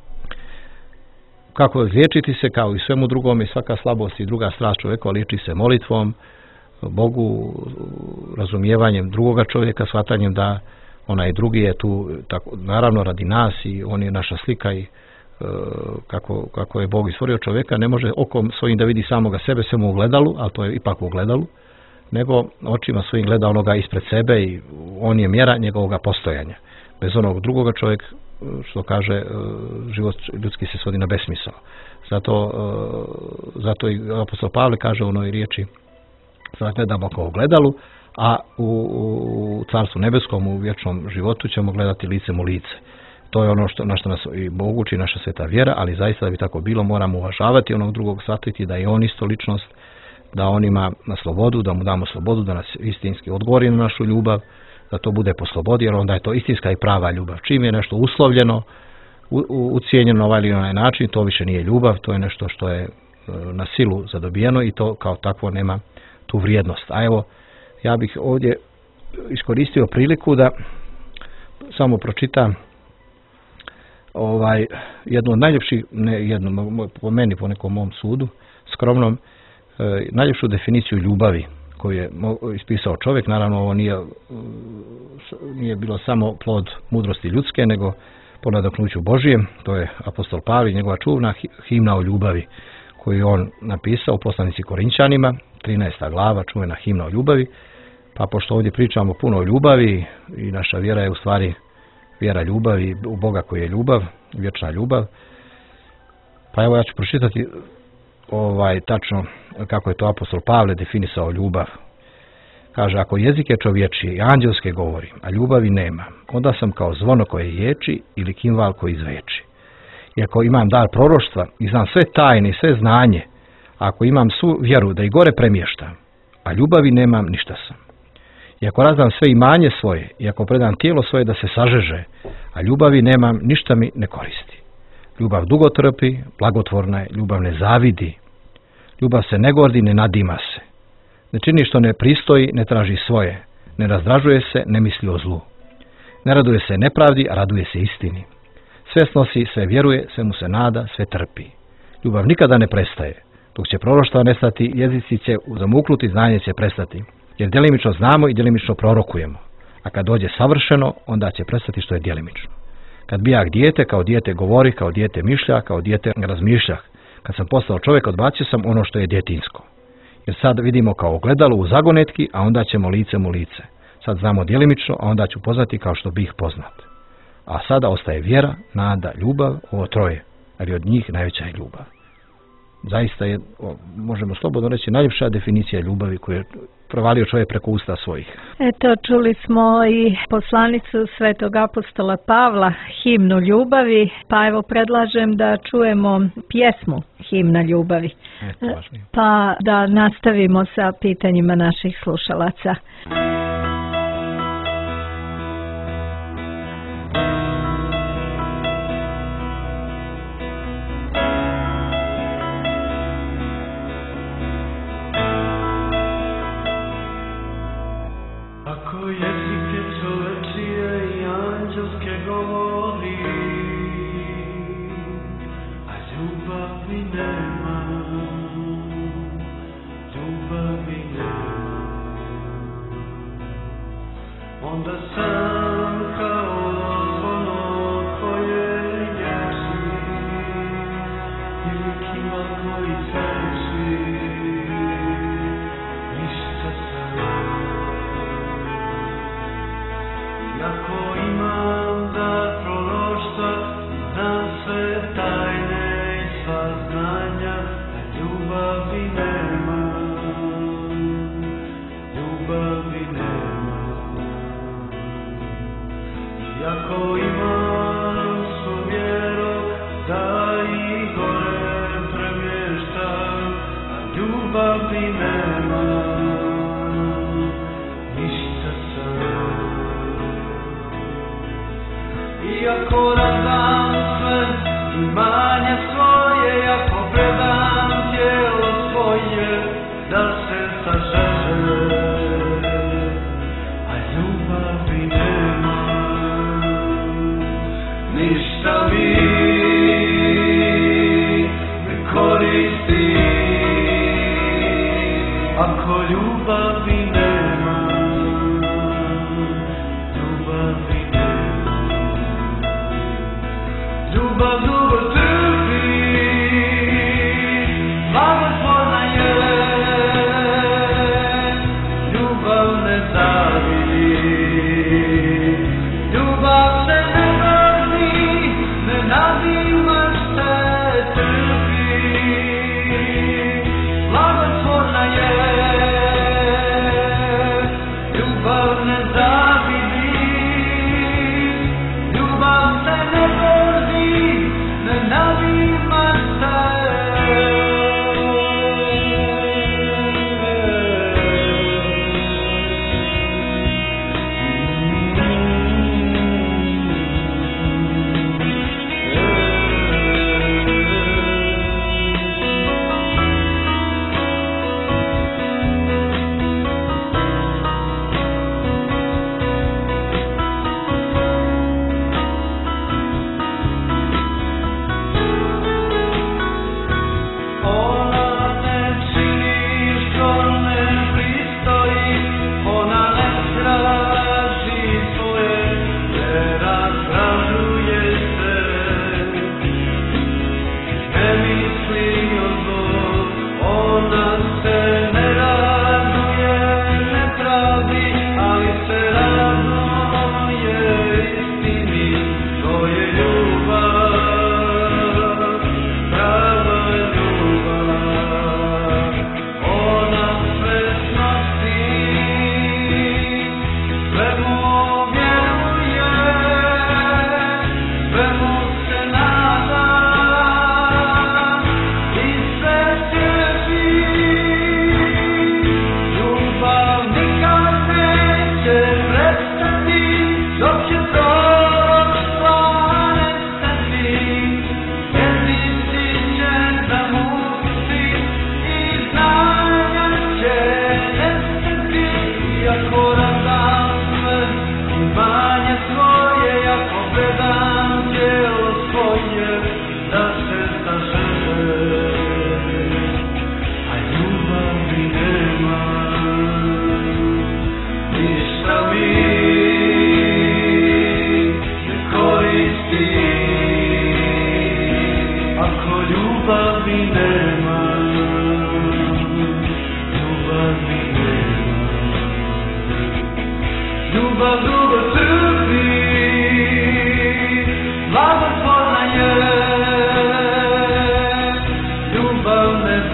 Kako liječiti se, kao i svemu drugom, i svaka slabost i druga strast čovjeka liječi se molitvom Bogu, razumijevanjem drugoga čovjeka, shvatanjem da onaj drugi je tu tako, naravno radi nas i on je naša slika, i e, kako, kako je Bog stvorio čovjeka, ne može okom svojim da vidi samoga sebe samo u gledalu, ali to je ipak u gledalu, nego očima svojim gleda onoga ispred sebe i on je mjera njegovoga postojanja. Bez onog drugoga čovjek, što kaže, život ljudski se svodi na besmisao. Zato, zato i apostol Pavle kaže u onoj riječi, sada gledamo kao u gledalu, a u, u Carstvu nebeskom, u vječnom životu ćemo gledati licem u lice. To je ono što, na što nas i Bog uči, naša sveta vjera, ali zaista da bi tako bilo moramo uvažavati onog drugog, shvatiti da je on isto ličnost, da on ima na slobodu, da mu damo slobodu, da nas istinski odgovori na našu ljubav, da to bude po slobodi, jer onda je to istinska i prava ljubav. Čim je nešto uslovljeno, u, u, ucijenjeno na ovaj ili onaj način, to više nije ljubav, to je nešto što je na silu zadobijeno i to kao takvo nema tu vrijednost. A evo, ja bih ovdje iskoristio priliku da samo pročitam ovaj, jednu od najljepših, ne jednu, po meni, po nekom mom sudu, skromnom, e, najljepšu definiciju ljubavi koju je ispisao čovjek. Naravno, ovo nije, nije bilo samo plod mudrosti ljudske, nego po nadahnuću Božijem. To je apostol Pavle, njegova čuvna himna o ljubavi koju je on napisao u poslanici Korinćanima, trinaesta glava, čuvena himna o ljubavi. Pa pošto ovdje pričamo puno o ljubavi i naša vjera je u stvari vjera ljubavi, u Boga koji je ljubav, vječna ljubav. Pa evo ja ću pročitati ovaj, tačno kako je to apostol Pavle definisao ljubav. Kaže, ako jezik je čovječiji i anđelske govori, a ljubavi nema, onda sam kao zvono koje ječi ili kimval koji zveči. I ako imam dar proroštva i znam sve tajne i sve znanje, ako imam svu vjeru da i gore premještam, a ljubavi nemam, ništa sam. I ako razdam sve imanje svoje, i ako predam tijelo svoje da se sažeže, a ljubavi nemam, ništa mi ne koristi. Ljubav dugo trpi, blagotvorna je, ljubav ne zavidi, ljubav se ne gordi, ne nadima se. Ne čini što ne pristoji, ne traži svoje, ne razdražuje se, ne misli o zlu. Ne raduje se nepravdi, a raduje se istini. Sve snosi, sve vjeruje, sve mu se nada, sve trpi. Ljubav nikada ne prestaje. Dok će proroštva nestati, jezici će zamuknuti, znanje će prestati. Jer djelimično znamo i djelimično prorokujemo. A kad dođe savršeno, onda će prestati što je djelimično. Kad bijak dijete, kao dijete govori, kao dijete mišlja, kao dijete razmišlja. Kad sam postao čovjek, odbacio sam ono što je djetinjsko. Jer sad vidimo kao ogledalo u zagonetki, a onda ćemo licem u lice. Sad znamo djelimično, a onda ću poznati kao što bih poznat. A sada ostaje vjera, nada, ljubav, ovo troje, ali od njih najveća je ljubav. Zaista je, možemo slobodno reći, najljepša definicija ljubavi koju je provalio čovjek preko usta svojih. Eto, čuli smo i poslanicu svetog apostola Pavla, himnu ljubavi, pa evo predlažem da čujemo pjesmu Himna ljubavi. Eto, pa da nastavimo sa pitanjima naših slušalaca. Blagotvorna je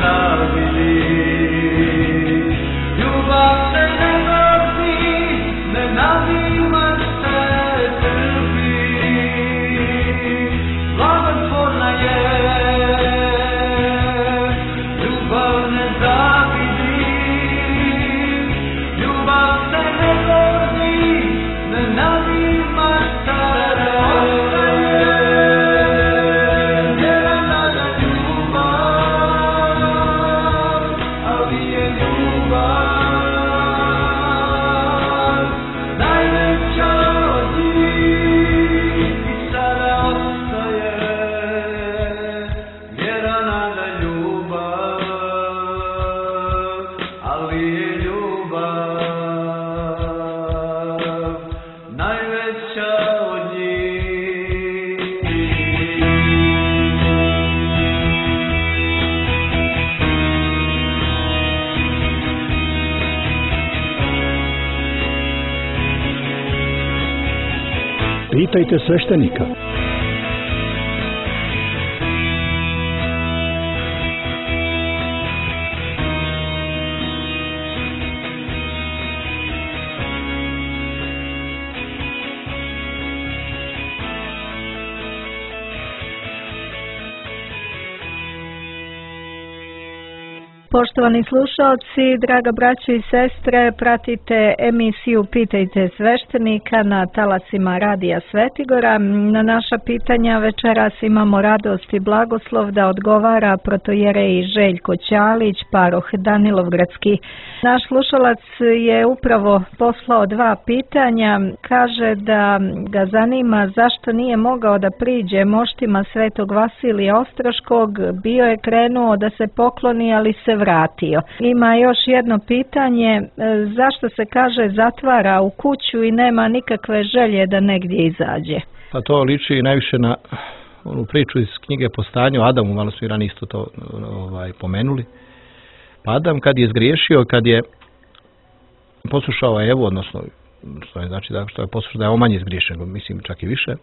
Pitajte sveštenika. Poštovani slušalci, draga braćo i sestre, pratite emisiju Pitajte sveštenika na talasima Radija Svetigora. Na naša pitanja večeras imamo radost i blagoslov da odgovara protojerej Željko Ćalić, paroh Danilovgradski. Naš slušalac je upravo poslao dva pitanja. Kaže da ga zanima zašto nije mogao da priđe moštima Svetog Vasilija Ostroškog, bio je krenuo da se pokloni, ali se vratio. Ima još jedno pitanje, zašto se kaže zatvara u kuću i nema nikakve želje da negdje izađe? Pa to liči najviše na onu priču iz knjige Postanje o Adamu, malo smo i ranije isto to ovaj, pomenuli. Pa Adam kad je zgriješio, kad je poslušao Evu, odnosno što je znači da što je poslušao da je on manje zgriješen, mislim čak i više,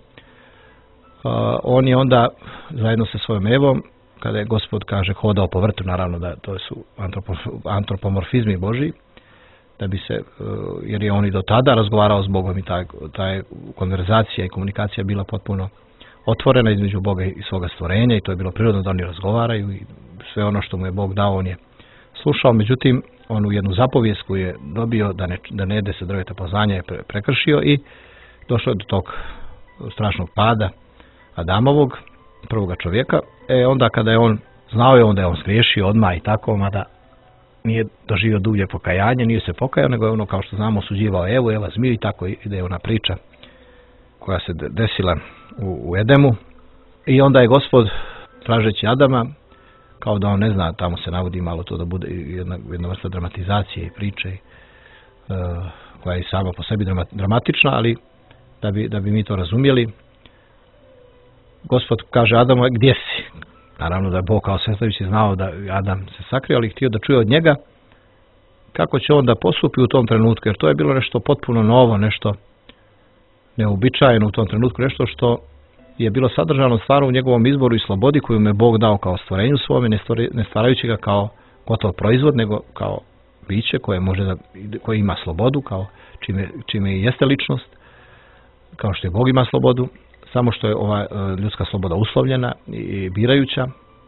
a, on je onda zajedno sa svojom Evom, kada je Gospod kaže hodao po vrtu, naravno da to su antropomorfizmi Božji, da bi se, jer je on i do tada razgovarao s Bogom i taj, taj konverzacija i komunikacija bila potpuno otvorena između Boga i svoga stvorenja i to je bilo prirodno da oni razgovaraju i sve ono što mu je Bog dao on je slušao. Međutim, on u jednu zapovijest koju je dobio da ne, da ne jede se drveta poznanja je pre, prekršio i došao do tog strašnog pada Adamovog, prvoga čovjeka. E onda kada je on znao je onda je on zgriješio odmah i tako, mada nije doživio dublje pokajanje, nije se pokajao, nego je ono kao što znamo osuđivao Evu, Eva zmiju i tako ide ona priča koja se desila u, u Edemu. I onda je Gospod tražeći Adama, kao da on ne zna, tamo se navodi malo to da bude jedna, jedna vrsta dramatizacije i priče uh, koja je sama po sebi dramatična, ali da bi, da bi mi to razumjeli, Gospod kaže Adamu, gdje si? Naravno da je Bog kao svestajući znao da Adam se sakrio, ali htio da čuje od njega kako će on da postupi u tom trenutku, jer to je bilo nešto potpuno novo, nešto neobičajeno u tom trenutku, nešto što je bilo sadržano stvarno u njegovom izboru i slobodi koju mu je Bog dao kao stvorenju svome, ne stvarajući ga kao gotov proizvod, nego kao biće koje može da, koje ima slobodu, kao čime, čime i jeste ličnost, kao što je Bog ima slobodu, samo što je ova ljudska sloboda uslovljena i birajuća.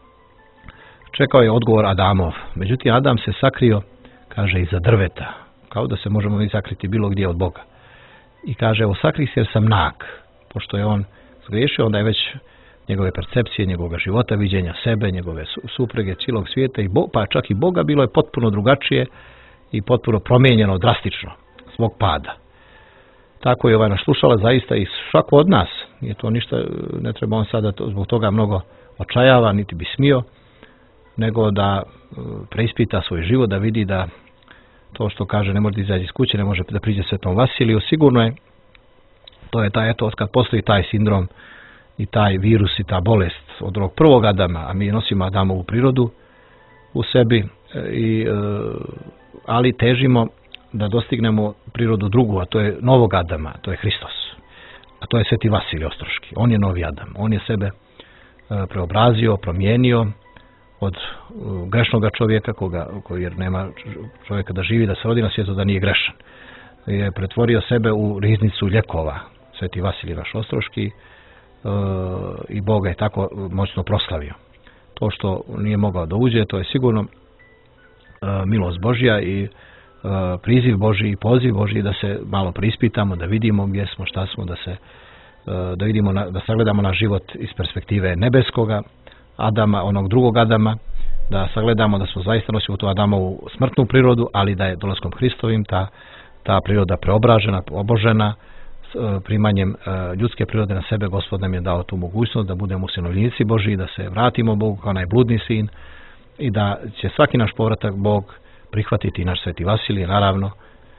Čekao je odgovor Adamov. Međutim, Adam se sakrio, kaže, iza drveta, kao da se možemo mi sakriti bilo gdje od Boga. I kaže, evo, sakri se jer sam nak, pošto je on zgriješio, onda je već njegove percepcije, njegovog života, viđenja sebe, njegove supruge, cijelog svijeta, i Bo, pa čak i Boga bilo je potpuno drugačije i potpuno promijenjeno drastično zbog pada. Tako je ovaj naš slušalac zaista i svako od nas, nije to ništa, ne treba on sada to, zbog toga mnogo očajava, niti bi smio, nego da preispita svoj život, da vidi da to što kaže ne može da izaći iz kuće, ne može da priđe Svetom Vasiliju, sigurno je, to je taj, eto, od kad postoji taj sindrom i taj virus i ta bolest od ovog prvog Adama, a mi nosimo Adamovu prirodu u sebi, i, ali težimo da dostignemo prirodu drugu, a to je novog Adama, to je Hristos, a to je Sveti Vasilij Ostroški. On je novi Adam, on je sebe preobrazio, promijenio, od grešnoga čovjeka koga, koji jer nema čovjeka da živi, da se rodi na svijetu, da nije grešan. Je pretvorio sebe u riznicu ljekova, Sveti Vasilij naš Ostroški, e, i Boga je tako moćno proslavio. To što nije mogao da uđe, to je sigurno e, milost Božja i e, priziv Božji i poziv Božji da se malo preispitamo, da vidimo gdje smo, šta smo, da se da vidimo, da sagledamo naš život iz perspektive nebeskoga Adama, onog drugog Adama, da sagledamo da smo zaista nosili tu Adamovu smrtnu prirodu, ali da je dolaskom Hristovim ta, ta priroda preobražena, obožena, primanjem ljudske prirode na sebe. Gospod nam je dao tu mogućnost da budemo sinovljenici Božji, da se vratimo Bogu kao najbludni sin i da će svaki naš povratak Bog prihvatiti. Naš Sveti Vasilij, naravno,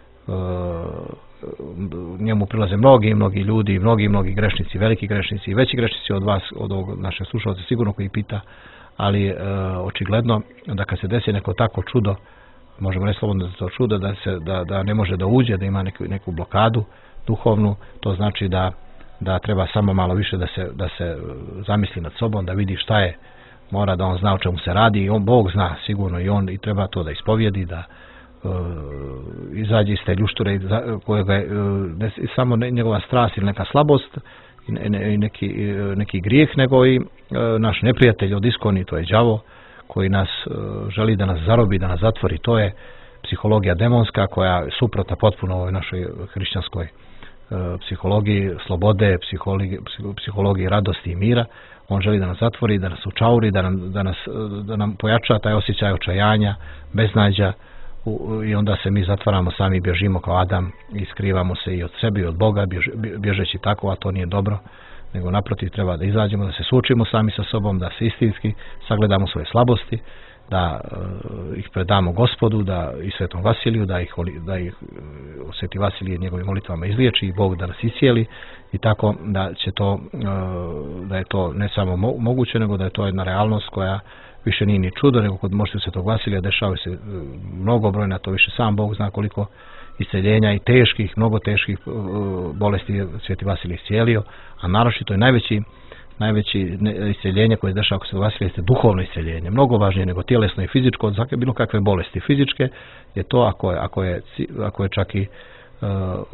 njemu prilaze mnogi mnogi ljudi, mnogi mnogi grešnici, veliki grešnici i veći grešnici od vas, od ovog našeg slušalca sigurno koji pita, ali e, očigledno da kad se desi neko tako čudo, možemo reći slobodno da to čudo, da se da, da ne može da uđe, da ima neku, neku blokadu duhovnu, to znači da da treba samo malo više da se da se zamisli nad sobom, da vidi šta je, mora da on zna o čemu se radi i on Bog zna sigurno i on i treba to da ispovijedi, da Uh, izađe iz te ljušture kojega je ne samo njegova strast ili neka slabost i ne, neki, neki grijeh, nego i uh, naš neprijatelj od iskoni, to je đavo koji nas uh, želi da nas zarobi, da nas zatvori. To je psihologija demonska koja je suprotna potpuno ovoj našoj hrišćanskoj uh, psihologiji slobode, psihologiji, psihologiji radosti i mira. On želi da nas zatvori, da nas učauri, da nam, da nas, da nam pojača taj osjećaj očajanja, beznađa, i onda se mi zatvaramo, sami bježimo kao Adam i skrivamo se i od sebe i od Boga bjež, bježeći tako, a to nije dobro, nego naprotiv treba da izađemo, da se suočimo sami sa sobom, da se istinski sagledamo svoje slabosti, da uh, ih predamo Gospodu, da i Svetom Vasiliju, da ih, da ih uh, Sveti Vasilije njegovim molitvama izliječi i Bog da nas iscijeli i tako da će to, uh, da je to ne samo mo moguće, nego da je to jedna realnost koja više nije ni čudo, nego kod mošti Svetog Vasilija dešava se mnogobrojna, to više sam Bog zna koliko isceljenja i teških, mnogo teških uh, bolesti Sveti Vasilij iscijelio, a naročito je najveći, najveći isceljenje koje se dešava kod Svetog Vasilija jeste duhovno isceljenje, mnogo važnije nego tjelesno i fizičko, od svake bilo kakve bolesti fizičke je to, ako je, ako je, ako je čak i uh,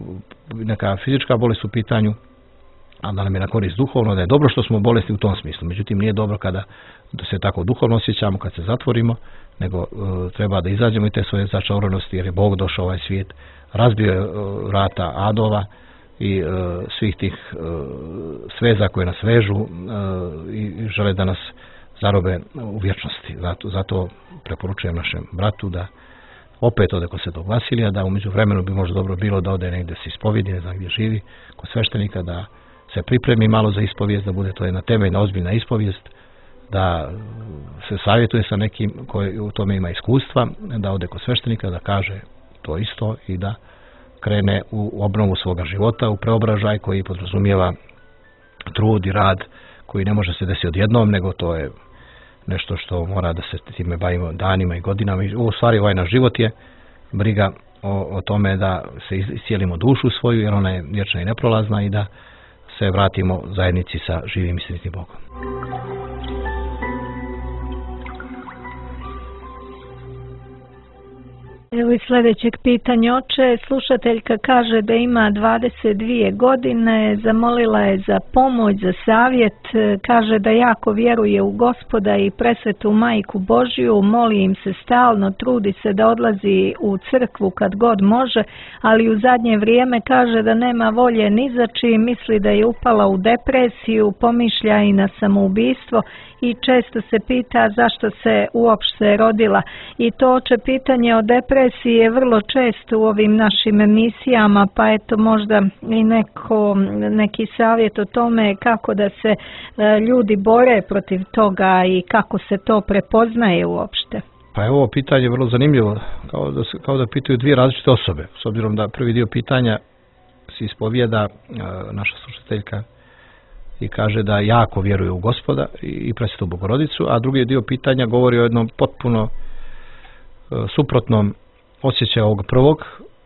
neka fizička bolest u pitanju, a da nam je na korist duhovno, da je dobro što smo bolesti u tom smislu. Međutim, nije dobro kada da se tako duhovno osjećamo, kad se zatvorimo, nego uh, treba da izađemo i te svoje začauranosti, jer je Bog došao u ovaj svijet, razbio je uh, vrata adova i uh, svih tih uh, sveza koje nas vežu uh, i žele da nas zarobe u vječnosti. Zato, zato preporučujem našem bratu da opet ode kod Svetog Vasilija, da umeđu vremenu bi možda dobro bilo da ode negdje se ispovijedi, ne znam gdje živi, kod sveštenika, da se pripremi malo za ispovijest, da bude to jedna temeljna, ozbiljna ispovijest, da se savjetuje sa nekim koji u tome ima iskustva, da ode kod sveštenika, da kaže to isto i da krene u obnovu svoga života, u preobražaj koji podrazumijeva trud i rad koji ne može se desiti odjednom, nego to je nešto što mora da se time bavimo danima i godinama. U stvari ovaj naš život je briga o, o tome da se iscijelimo dušu svoju, jer ona je vječna i neprolazna, i da se vratimo zajednici sa živim i sretnim Bogom. Evo i sljedećeg pitanja, oče. Slušateljka kaže da ima dvadeset dvije godine, zamolila je za pomoć, za savjet, kaže da jako vjeruje u Gospoda i presvetu Majku Božju, moli im se stalno, trudi se da odlazi u crkvu kad god može, ali u zadnje vrijeme kaže da nema volje ni za čim, misli da je upala u depresiju, pomišlja i na samoubistvo i često se pita zašto se uopšte rodila. I to, oče, pitanje o depresiji je vrlo često u ovim našim emisijama, pa eto možda i neko, neki savjet o tome kako da se e, ljudi bore protiv toga i kako se to prepoznaje uopšte. Pa je ovo pitanje vrlo zanimljivo, kao da, kao da pitaju dvije različite osobe, s obzirom da prvi dio pitanja se ispovijeda e, naša slušateljka i kaže da jako vjeruje u Gospoda i presvetu Bogorodicu, a drugi dio pitanja govori o jednom potpuno e, suprotnom osjećaju ovog prvog.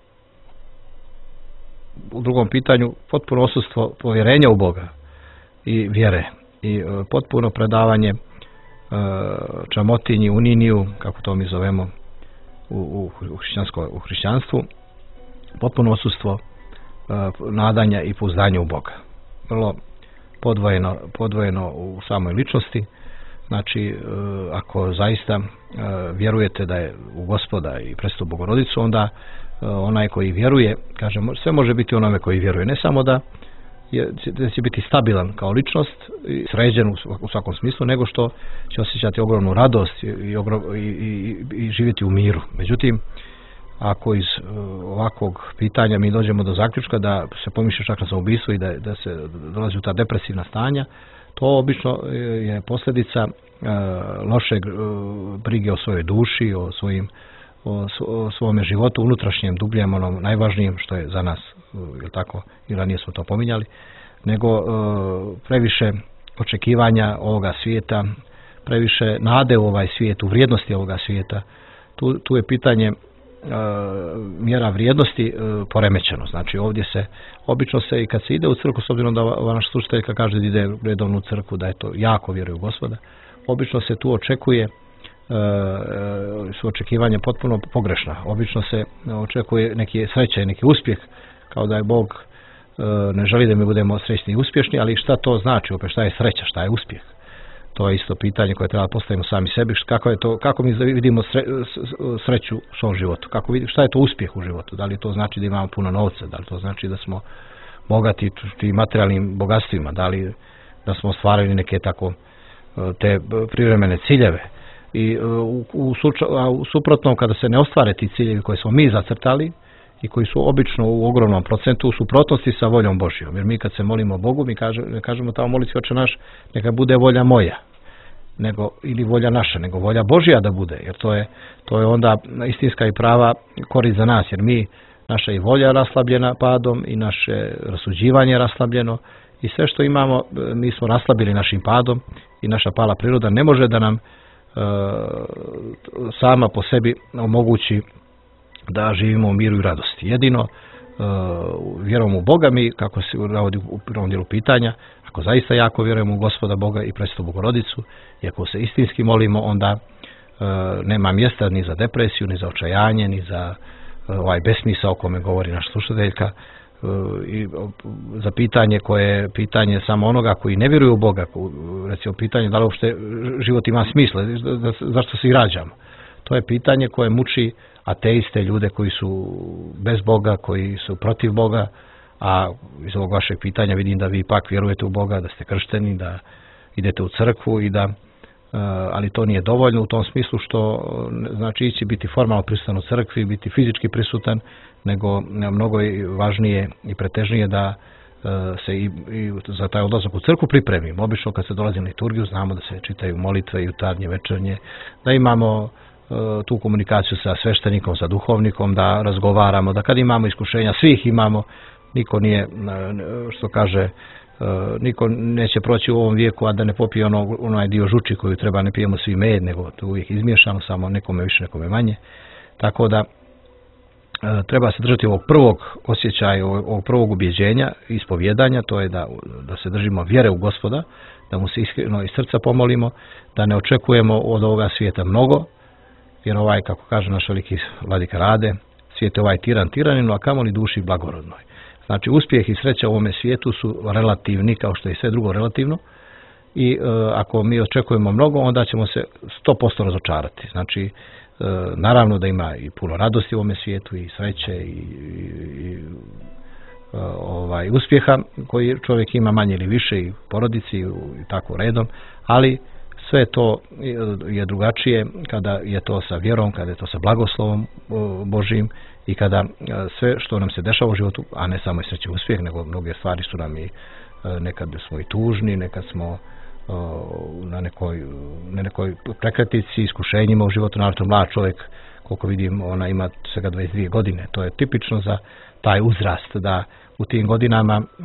U drugom pitanju potpuno odsustvo povjerenja u Boga i vjere i e, potpuno predavanje e, čamotinji, uniniju, kako to mi zovemo u, u, u, u hrišćanstvu, potpuno odsustvo nadanja i pouzdanja u Boga. Vrlo podvojeno, podvojeno u samoj ličnosti. Znači, ako zaista vjerujete da je u Gospoda i Presvetu Bogorodicu, onda onaj koji vjeruje, kažem, sve može biti onome koji vjeruje, ne samo da, je, da će biti stabilan kao ličnost i sređen u, u svakom smislu, nego što će osjećati ogromnu radost i, i, i, i živjeti u miru. Međutim, ako iz ovakvog pitanja mi dođemo do zaključka da se pomišlja čak na samoubistvo i da, da se dolazi u ta depresivna stanja, to obično je posljedica e, loše e, brige o svojoj duši, o svojim o, o svome životu, unutrašnjem, dubljem, onom najvažnijem što je za nas, je tako, i ranije smo to pominjali, nego e, previše očekivanja ovoga svijeta, previše nade u ovaj svijet, u vrijednosti ovoga svijeta. Tu, tu je pitanje e, mjera vrijednosti e, poremećeno. Znači ovdje se, obično se i kad se ide u crkvu, s obzirom da ova naša slušateljka kaže da ide redovnu crkvu, da je to jako vjeruje u Gospoda, obično se tu očekuje, su očekivanja potpuno pogrešna. Obično se očekuje neki sreće, neki uspjeh, kao da je Bog ne želi da mi budemo srećni i uspješni, ali šta to znači, opet šta je sreća, šta je uspjeh? To je isto pitanje koje treba postavimo sami sebi, kako je to, kako mi vidimo sre, sreću u svom životu, kako vidimo, šta je to uspjeh u životu, da li to znači da imamo puno novca, da li to znači da smo bogati tim materijalnim bogatstvima, da li da smo ostvarili neke tako te privremene ciljeve. I u, u, sluča, u suprotnom, kada se ne ostvare ti ciljevi koje smo mi zacrtali i koji su obično u ogromnom procentu u suprotnosti sa voljom Božjom, jer mi kad se molimo Bogu, mi kaže, ne kažemo tamo moliti Oče naš, neka bude volja moja, nego, ili volja naša, nego volja Božja da bude, jer to je, to je onda istinska i prava korist za nas, jer mi, naša i volja je raslabljena padom i naše rasuđivanje je raslabljeno i sve što imamo, mi smo raslabili našim padom i naša pala priroda ne može da nam e, sama po sebi omogući da živimo u miru i radosti. Jedino e, vjerom u Boga mi, kako se navodi u prvom dijelu pitanja, ako zaista jako vjerujemo u Gospoda Boga i Presvetu Bogorodicu i ako se istinski molimo, onda e, nema mjesta ni za depresiju, ni za očajanje, ni za e, ovaj besmisao o kome govori naša slušateljka, e, i za pitanje koje je pitanje samo onoga koji ne vjeruje u Boga, recimo pitanje da li uopšte život ima smisla, zašto se i rađamo. To je pitanje koje muči ateiste, ljude koji su bez Boga, koji su protiv Boga, a iz ovog vašeg pitanja vidim da vi ipak vjerujete u Boga, da ste kršteni, da idete u crkvu i da, ali to nije dovoljno u tom smislu što znači ići biti formalno prisutan u crkvi, biti fizički prisutan, nego mnogo je važnije i pretežnije da se i, i za taj odlazak u crkvu pripremimo. Obično kad se dolazi na liturgiju znamo da se čitaju molitve, jutarnje, večernje, da imamo tu komunikaciju sa sveštenikom, sa duhovnikom, da razgovaramo, da kad imamo iskušenja, svih imamo, niko nije, što kaže, niko neće proći u ovom vijeku, a da ne popije ono, onaj dio žuči koju treba, ne pijemo svi med, nego to uvijek izmiješano, samo nekome više, nekome manje. Tako da treba se držati ovog prvog osjećaja, ovog prvog ubjeđenja, ispovjedanja, to je da, da se držimo vjere u Gospoda, da mu se iskreno iz srca pomolimo, da ne očekujemo od ovoga svijeta mnogo, jer ovaj, kako kaže naš veliki vladika Rade, svijet je ovaj tiran tiraninu, a kamoli duši blagorodnoj. Znači, uspjeh i sreća u ovome svijetu su relativni, kao što je sve drugo relativno, i e, ako mi očekujemo mnogo, onda ćemo se sto posto razočarati. Znači, e, naravno da ima i puno radosti u ovome svijetu, i sreće, i, i, i e, ovaj, uspjeha koji čovjek ima manje ili više, i porodici, i, i tako redom, ali sve to je drugačije kada je to sa vjerom, kada je to sa blagoslovom Božijim i kada sve što nam se dešava u životu, a ne samo i sreće i uspjeh, nego mnoge stvari su nam i nekad smo i tužni, nekad smo na nekoj, na nekoj prekretnici, iskušenjima u životu, naravno mlad čovjek, koliko vidim, ona ima svega dvadeset dvije godine, to je tipično za taj uzrast, da u tim godinama e,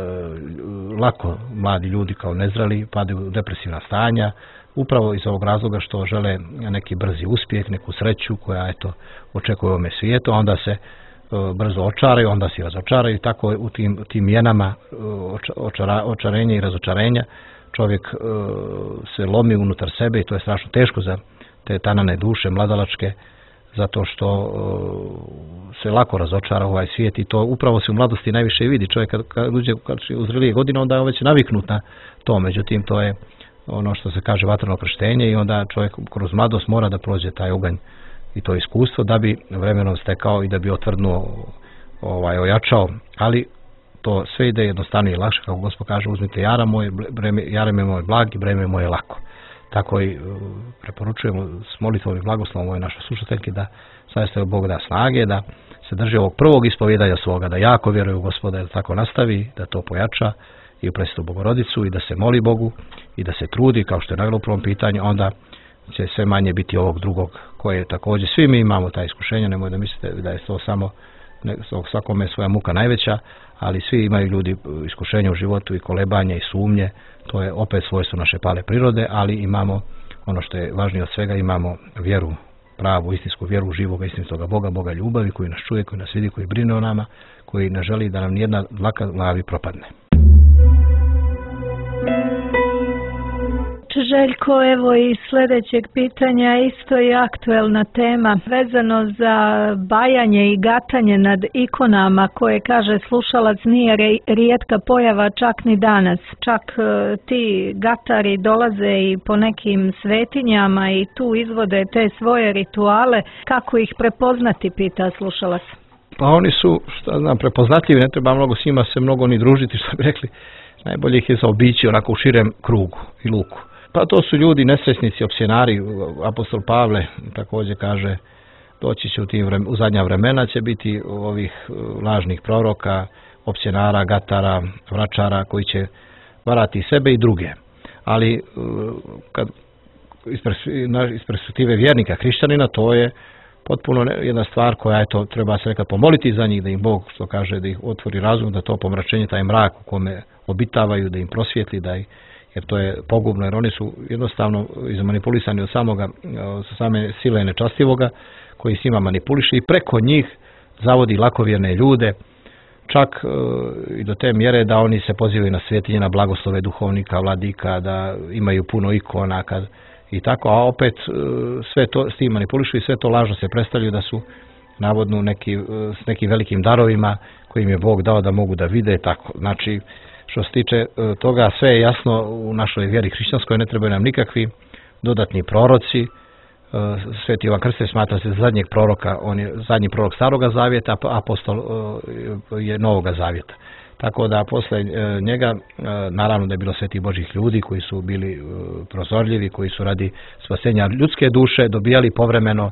lako mladi ljudi kao nezreli padaju u depresivna stanja, upravo iz ovog razloga što žele neki brzi uspjeh, neku sreću koja eto očekuje u ovome svijetu, onda se e, brzo očaraju, onda se razočaraju i tako u tim, tim mjenama očara, očarenja i razočarenja čovjek e, se lomi unutar sebe i to je strašno teško za te tanane duše mladalačke, zato što e, se lako razočara ovaj svijet i to upravo se u mladosti najviše vidi. Čovjek kad, kad uđe kad u zrelije godine, onda je on već naviknut na to, međutim to je ono što se kaže vatreno krštenje i onda čovjek kroz mladost mora da prođe taj oganj i to iskustvo da bi vremenom stekao i da bi otvrdnuo, ovaj, ojačao, ali to sve ide jednostavno i lakše, kako Gospod kaže, uzmite jara moje, breme, jare me moje blag i breme moje lako. Tako i uh, preporučujemo s molitvom i blagoslovom ove naše slušateljke da zaista Bog da snage, da se drži ovog prvog ispovjedanja svoga, da jako vjeruje u Gospoda, da tako nastavi, da to pojača i u Presvetu Bogorodicu i da se moli Bogu i da se trudi, kao što je naglo u prvom pitanju, onda će sve manje biti ovog drugog, koje također svi mi imamo ta iskušenja, nemoj da mislite da je to samo ne, svakome je svoja muka najveća, ali svi imaju ljudi iskušenja u životu i kolebanje i sumnje, to je opet svojstvo naše pale prirode, ali imamo ono što je važnije od svega, imamo vjeru, pravu, istinsku vjeru u živoga, istinitoga Boga, Boga ljubavi, koji nas čuje, koji nas vidi, koji brine o nama, koji ne želi da nam nijedna dlaka glavi propadne. Željko, evo i sljedećeg pitanja, isto je aktuelna tema vezano za bajanje i gatanje nad ikonama koje, kaže slušalac, nije rijetka pojava čak ni danas. Čak e, ti gatari dolaze i po nekim svetinjama i tu izvode te svoje rituale. Kako ih prepoznati, pita slušalac? Pa oni su, šta znam, prepoznatljivi, ne treba mnogo s njima se mnogo ni družiti, što bi rekli, najbolje ih je zaobići onako u širem krugu i luku. Pa to su ljudi nesresnici, opsjenari. Apostol Pavle također kaže, doći će u, tim vreme, u zadnja vremena će biti ovih lažnih proroka, opsjenara, gatara, vračara koji će varati sebe i druge. Ali kad iz perspektive vjernika, hrišćanina, to je potpuno jedna stvar koja eto, treba se nekad pomoliti za njih, da im Bog, što kaže, da ih otvori razum, da to pomračenje, taj mrak u kome obitavaju, da im prosvijetli, da ih, jer to je pogubno, jer oni su jednostavno izmanipulisani od samoga, od same sile nečastivoga, koji s njima manipuliše i preko njih zavodi lakovjerne ljude, čak e, i do te mjere da oni se pozivaju na svetinje, na blagoslove duhovnika, vladika, da imaju puno ikona kad, i tako, a opet e, sve to s tim manipulišu i sve to lažno se predstavljaju da su navodno neki, e, s nekim velikim darovima kojim je Bog dao da mogu da vide, tako. Znači, što se tiče toga, sve je jasno u našoj vjeri hrišćanskoj, ne trebaju nam nikakvi dodatni proroci. Sveti Ivan Krstitelj smatra se zadnjeg proroka, on je zadnji prorok Staroga zavjeta, a apostol je Novoga zavjeta. Tako da posle njega, naravno da je bilo svetih Božjih ljudi koji su bili prozorljivi, koji su radi spasenja ljudske duše dobijali povremeno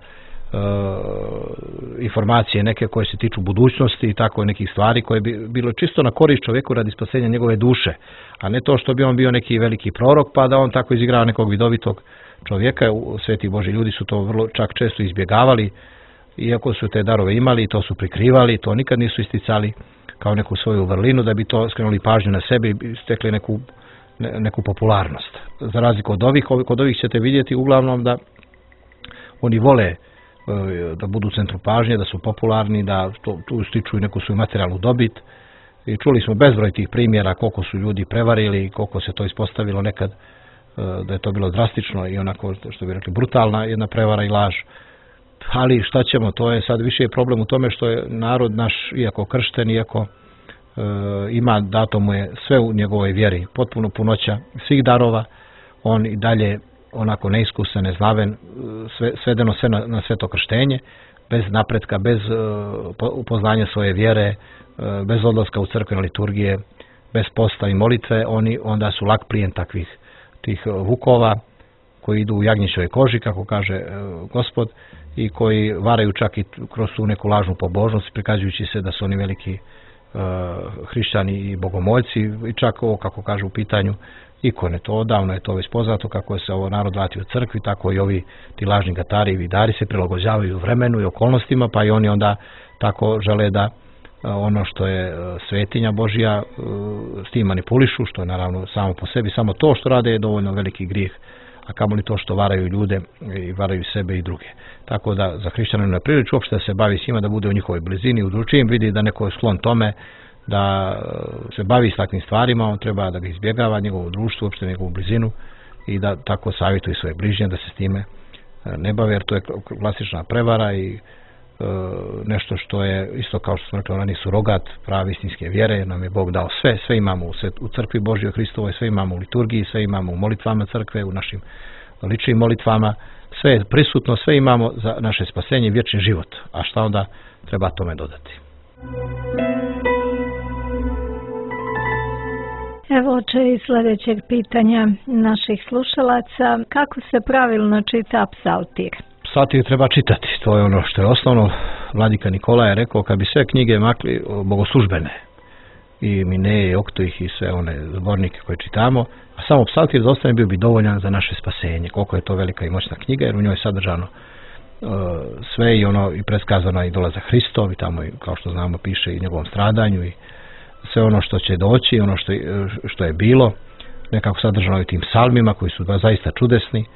informacije neke koje se tiču budućnosti i tako nekih stvari koje bi bilo čisto na korist čovjeku radi spasenja njegove duše, a ne to što bi on bio neki veliki prorok pa da on tako izigrava nekog vidovitog čovjeka. Sveti Božji ljudi su to vrlo čak često izbjegavali, iako su te darove imali, to su prikrivali, to nikad nisu isticali kao neku svoju vrlinu da bi to skrenuli pažnju na sebe i stekli neku, ne, neku popularnost. Za razliku od ovih, kod ovih ćete vidjeti uglavnom da oni vole da budu u centru pažnje, da su popularni, da to, tu stiču i neku svoju materijalnu dobit. I čuli smo bezbroj tih primjera koliko su ljudi prevarili i koliko se to ispostavilo nekad da je to bilo drastično i onako, što bi rekli, brutalna jedna prevara i laž. Ali šta ćemo, to je sad više problem u tome što je narod naš, iako kršten, iako e, ima, dato mu je sve u njegovoj vjeri, potpuno punoća svih darova, on i dalje onako neiskusan, neznaven, sve, svedeno sve na, na sveto krštenje, bez napretka, bez uh, upoznanja svoje vjere, uh, bez odlaska u crkvene liturgije, bez posta i molitve, oni onda su lak plijen takvih tih uh, vukova koji idu u jagnjećoj koži, kako kaže uh, Gospod, i koji varaju čak i kroz tu neku lažnu pobožnost, prikazujući se da su oni veliki uh, hrišćani i bogomoljci, i čak ovo, kako kaže u pitanju, ikone. To odavno je to već poznato kako se ovo narod vrati u crkvi, tako i ovi ti lažni gatari i vidari se prilagođavaju vremenu i okolnostima, pa i oni onda tako žele da ono što je svetinja Božja s tim manipulišu, što je naravno samo po sebi, samo to što rade je dovoljno veliki grijeh, a kamoli to što varaju ljude i varaju sebe i druge. Tako da za hrišćanina ne priliči uopšte da se bavi s njima, da bude u njihovoj blizini, u drugčijem vidi da neko je sklon tome, da se bavi s takvim stvarima, on treba da ga izbjegava, njegovo društvo, uopšte njegovu blizinu i da tako savjetuje svoje bližnje da se s time ne bave, jer to je klasična prevara i e, nešto što je isto kao što smo rekli, oni su rogat pravi istinske vjere, jer nam je Bog dao sve, sve imamo u, u crkvi Božjoj Hristovoj, sve imamo u liturgiji, sve imamo u molitvama crkve, u našim ličnim molitvama, sve je prisutno, sve imamo za naše spasenje i vječni život. A šta onda treba tome dodati? Evo oče iz sljedećeg pitanja naših slušalaca. Kako se pravilno čita psaltir? Psaltir treba čitati, to je ono što je osnovno. Vladika Nikola je rekao, kad bi sve knjige makli bogoslužbene, i Mineje, i Oktoih i sve one zbornike koje čitamo, a samo psaltir da ostane, bio bi dovoljan za naše spasenje. Koliko je to velika i moćna knjiga, jer u njoj je sadržano uh, sve i ono i predskazano i dolazak Hristov i tamo, kao što znamo, piše i njegovom stradanju i sve ono što će doći, ono što je, što je bilo, nekako sadržano i tim psalmima koji su zaista čudesni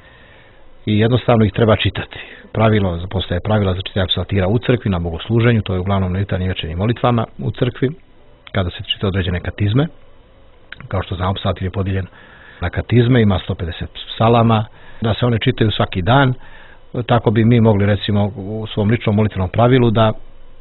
i jednostavno ih treba čitati. Pravilo, postaje pravila za čitanje psaltira u crkvi, na bogosluženju, to je uglavnom na jutarnjim i večernjim molitvama u crkvi, kada se čita određene katizme. Kao što znamo, psaltir je podijeljen na katizme, ima sto pedeset psalama, da se one čitaju svaki dan. Tako bi mi mogli, recimo, u svom ličnom molitvenom pravilu da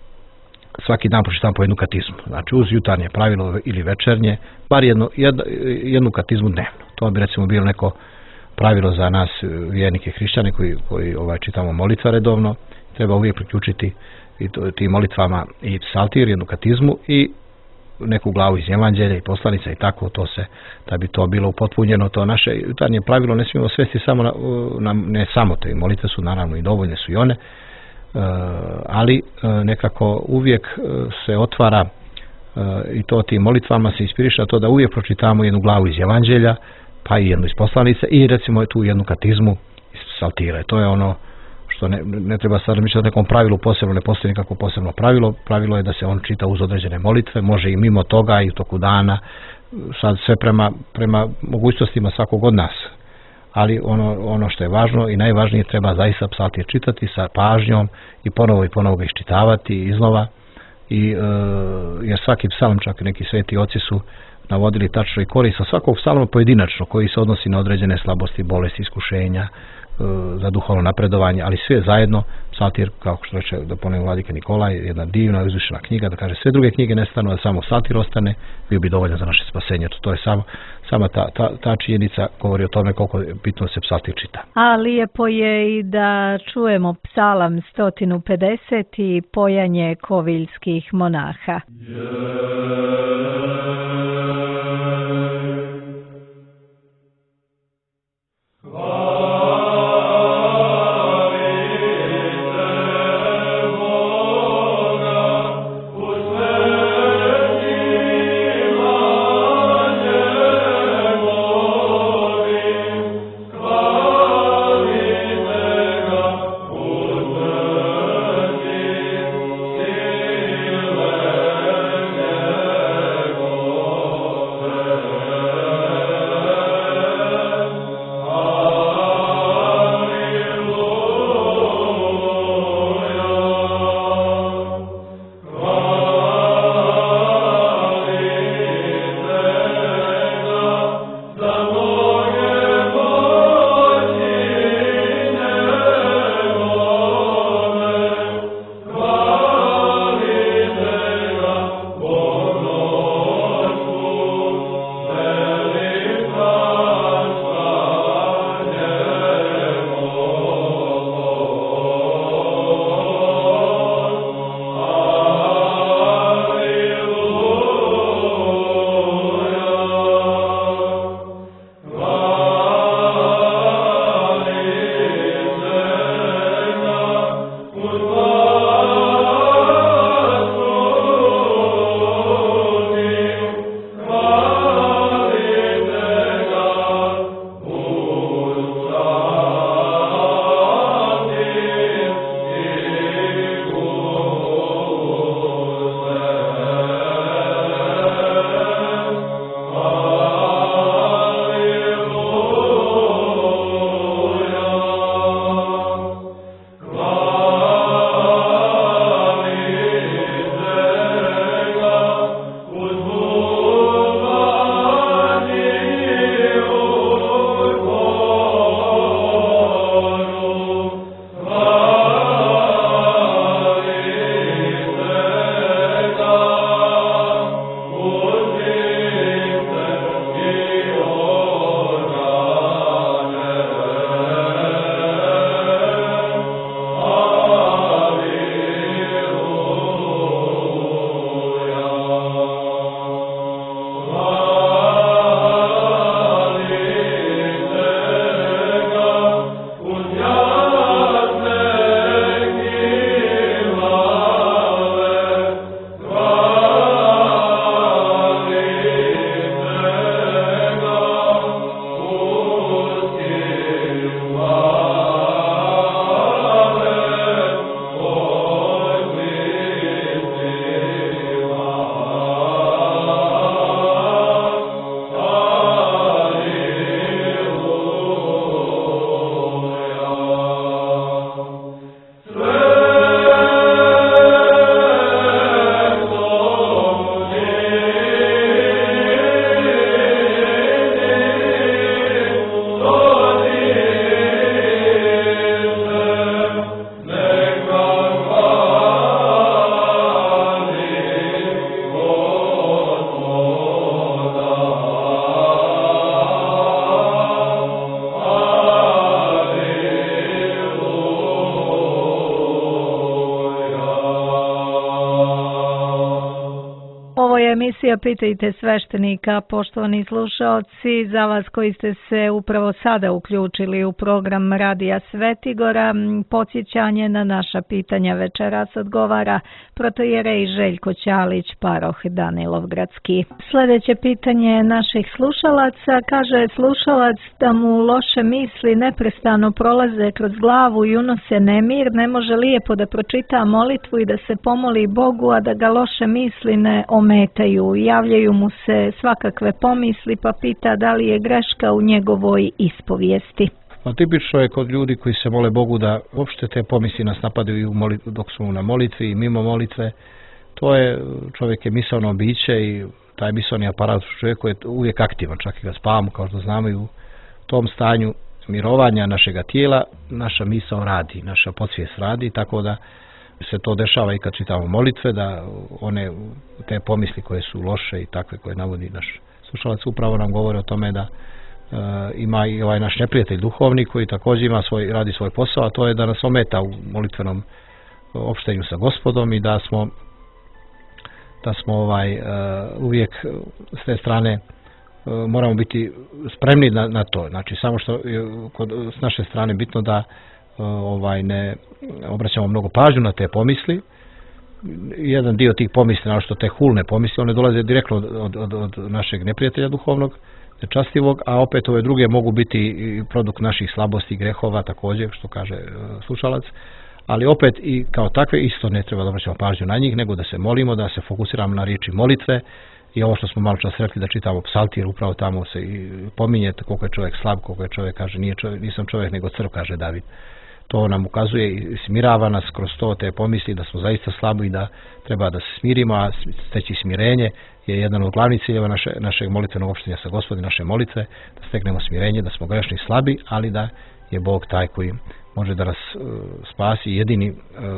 svaki dan pročitam po jednu katizmu. Znači uz jutarnje pravilo ili večernje, bar jednu, jednu, jednu katizmu dnevno. To bi recimo bilo neko pravilo za nas vjernike hrišćane koji, koji ovaj, čitamo molitva redovno. Treba uvijek priključiti i to, tim molitvama i psaltir, jednu katizmu i neku glavu iz evanđelja i poslanica i tako, to se, da bi to bilo upotpunjeno, to naše jutarnje pravilo ne smijemo svesti samo na, na ne samo te molitve su naravno i dovoljne su i one, Uh, ali uh, nekako uvijek uh, se otvara uh, i to tim molitvama se inspiriše to da uvijek pročitamo jednu glavu iz evanđelja, pa i jednu iz poslanice i recimo tu jednu katizmu iz psaltira. To je ono što ne, ne treba sad misliti o nekom pravilu posebno, ne postoji nikako posebno pravilo. Pravilo je da se on čita uz određene molitve, može i mimo toga i u toku dana, sad sve prema, prema mogućnostima svakog od nas. Ali ono, ono što je važno i najvažnije, treba zaista psaltir čitati sa pažnjom i ponovo i ponovo ga iščitavati iznova i, e, jer svaki psalm, čak neki sveti oci su navodili tačno i korist svakog psalma pojedinačno koji se odnosi na određene slabosti, bolesti, iskušenja, e, za duhovno napredovanje, ali sve zajedno psaltir, kao što reče da ponovim Vladika Nikola, je jedna divna uzvišena knjiga, da kaže sve druge knjige nestanu, da samo psaltir ostane, bio bi dovoljan za naše spasenje. To je samo Sama ta, ta, ta činjenica govori o tome koliko je bitno se psaltir čita. A lijepo je i da čujemo psalam sto pedeset i pojanje koviljskih monaha. Oh je emisija Pitajte sveštenika, poštovani slušaoci, za vas koji ste se upravo sada uključili u program Radija Svetigora, podsjećanje na naša pitanja večeras odgovara protojerej Željko Ćalić, paroh Danilovgradski. Sljedeće pitanje naših slušalaca, kaže slušalac da mu loše misli neprestano prolaze kroz glavu i unose nemir, ne može lijepo da pročita molitvu i da se pomoli Bogu, a da ga loše misli ne ometaju. Javljaju mu se svakakve pomisli, pa pita da li je greška u njegovoj ispovijesti. A tipično je kod ljudi koji se mole Bogu da uopšte te pomisli nas napadaju dok smo na molitvi i mimo molitve. To je, čovjek je misaono biće i taj misaoni aparat u čovjeku je uvijek aktivan, čak i ga spavamo, kao što znamo, i u tom stanju mirovanja našega tijela naša misao radi, naša podsvijest radi, tako da se to dešava i kad čitamo molitve, da one te pomisli koje su loše i takve koje navodi naš slušalac upravo nam govore o tome da e, ima i ovaj naš neprijatelj duhovni koji također ima svoj, radi svoj posao, a to je da nas ometa u molitvenom opštenju sa Gospodom i da smo da smo ovaj e, uvijek s te strane e, moramo biti spremni na, na to. Znači samo što je kod, s naše strane bitno da ovaj ne obraćamo mnogo pažnju na te pomisli. Jedan dio tih pomisli, našto te hulne pomisli, one dolaze direktno od, od, od našeg neprijatelja duhovnog, nečastivog, a opet ove druge mogu biti i produkt naših slabosti i grehova, također, što kaže slušalac, ali opet i kao takve isto ne treba da obraćamo pažnju na njih, nego da se molimo, da se fokusiramo na riječi molitve i ovo što smo malo čas rekli da čitamo psaltir, upravo tamo se i pominje koliko je čovjek slab, koliko je čovjek, kaže nije čovjek, nisam čovjek nego crv, kaže David. To nam ukazuje i smirava nas kroz to te pomisli da smo zaista slabi i da treba da se smirimo, a steći smirenje je jedan od glavnih ciljeva naše, našeg molitvenog opštenja sa Gospodom, naše molitve, da steknemo smirenje, da smo grešni i slabi, ali da je Bog taj koji može da nas uh, spasi, jedini uh,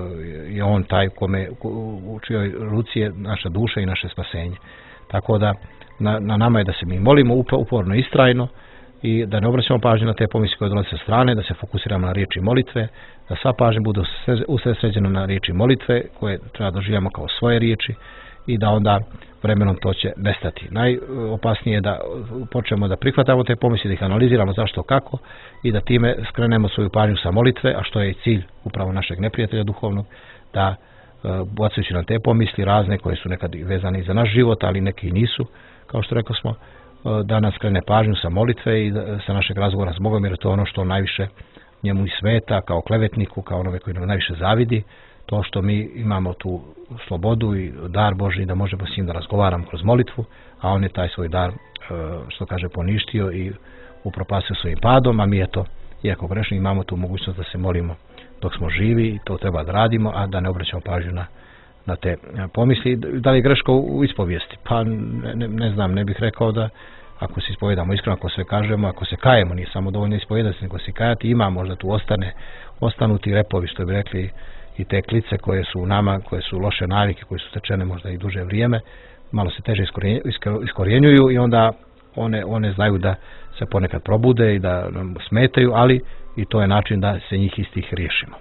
je On taj kome, u čijoj ruci je naša duša i naše spasenje. Tako da na, na nama je da se mi molimo uporno i istrajno, i da ne obraćamo pažnju na te pomisli koje dolaze sa strane, da se fokusiramo na riječi molitve, da sva pažnja bude usredsređena na riječi molitve koje treba doživljamo kao svoje riječi i da onda vremenom to će nestati. Najopasnije je da počnemo da prihvatamo te pomisli, da ih analiziramo zašto, kako i da time skrenemo svoju pažnju sa molitve, a što je i cilj upravo našeg neprijatelja duhovnog, da bacajući na te pomisli razne koje su nekad vezane za naš život, ali neki nisu, kao što rekao smo, da nas skrene pažnju sa molitve i da, sa našeg razgovora s Bogom, jer to je ono što najviše njemu i smeta, kao klevetniku, kao onome koji nam najviše zavidi, to što mi imamo tu slobodu i dar Božji da možemo s njim da razgovaramo kroz molitvu, a on je taj svoj dar, što kaže, poništio i upropastio svojim padom, a mi eto, iako grešni, imamo tu mogućnost da se molimo dok smo živi i to treba da radimo, a da ne obraćamo pažnju na na te pomisli. Da li je greška u ispovijesti? Pa ne, ne, ne znam, ne bih rekao da ako se ispovedamo iskreno, ako sve kažemo, ako se kajemo, nije samo dovoljno ispovedati, nego se kajati, ima možda tu ostane, ostanu ti repovi, što bi rekli, i te klice koje su u nama, koje su loše navike, koje su stečene možda i duže vrijeme, malo se teže iskorjenjuju i onda one, one znaju da se ponekad probude i da nam smetaju, ali i to je način da se njih istih riješimo.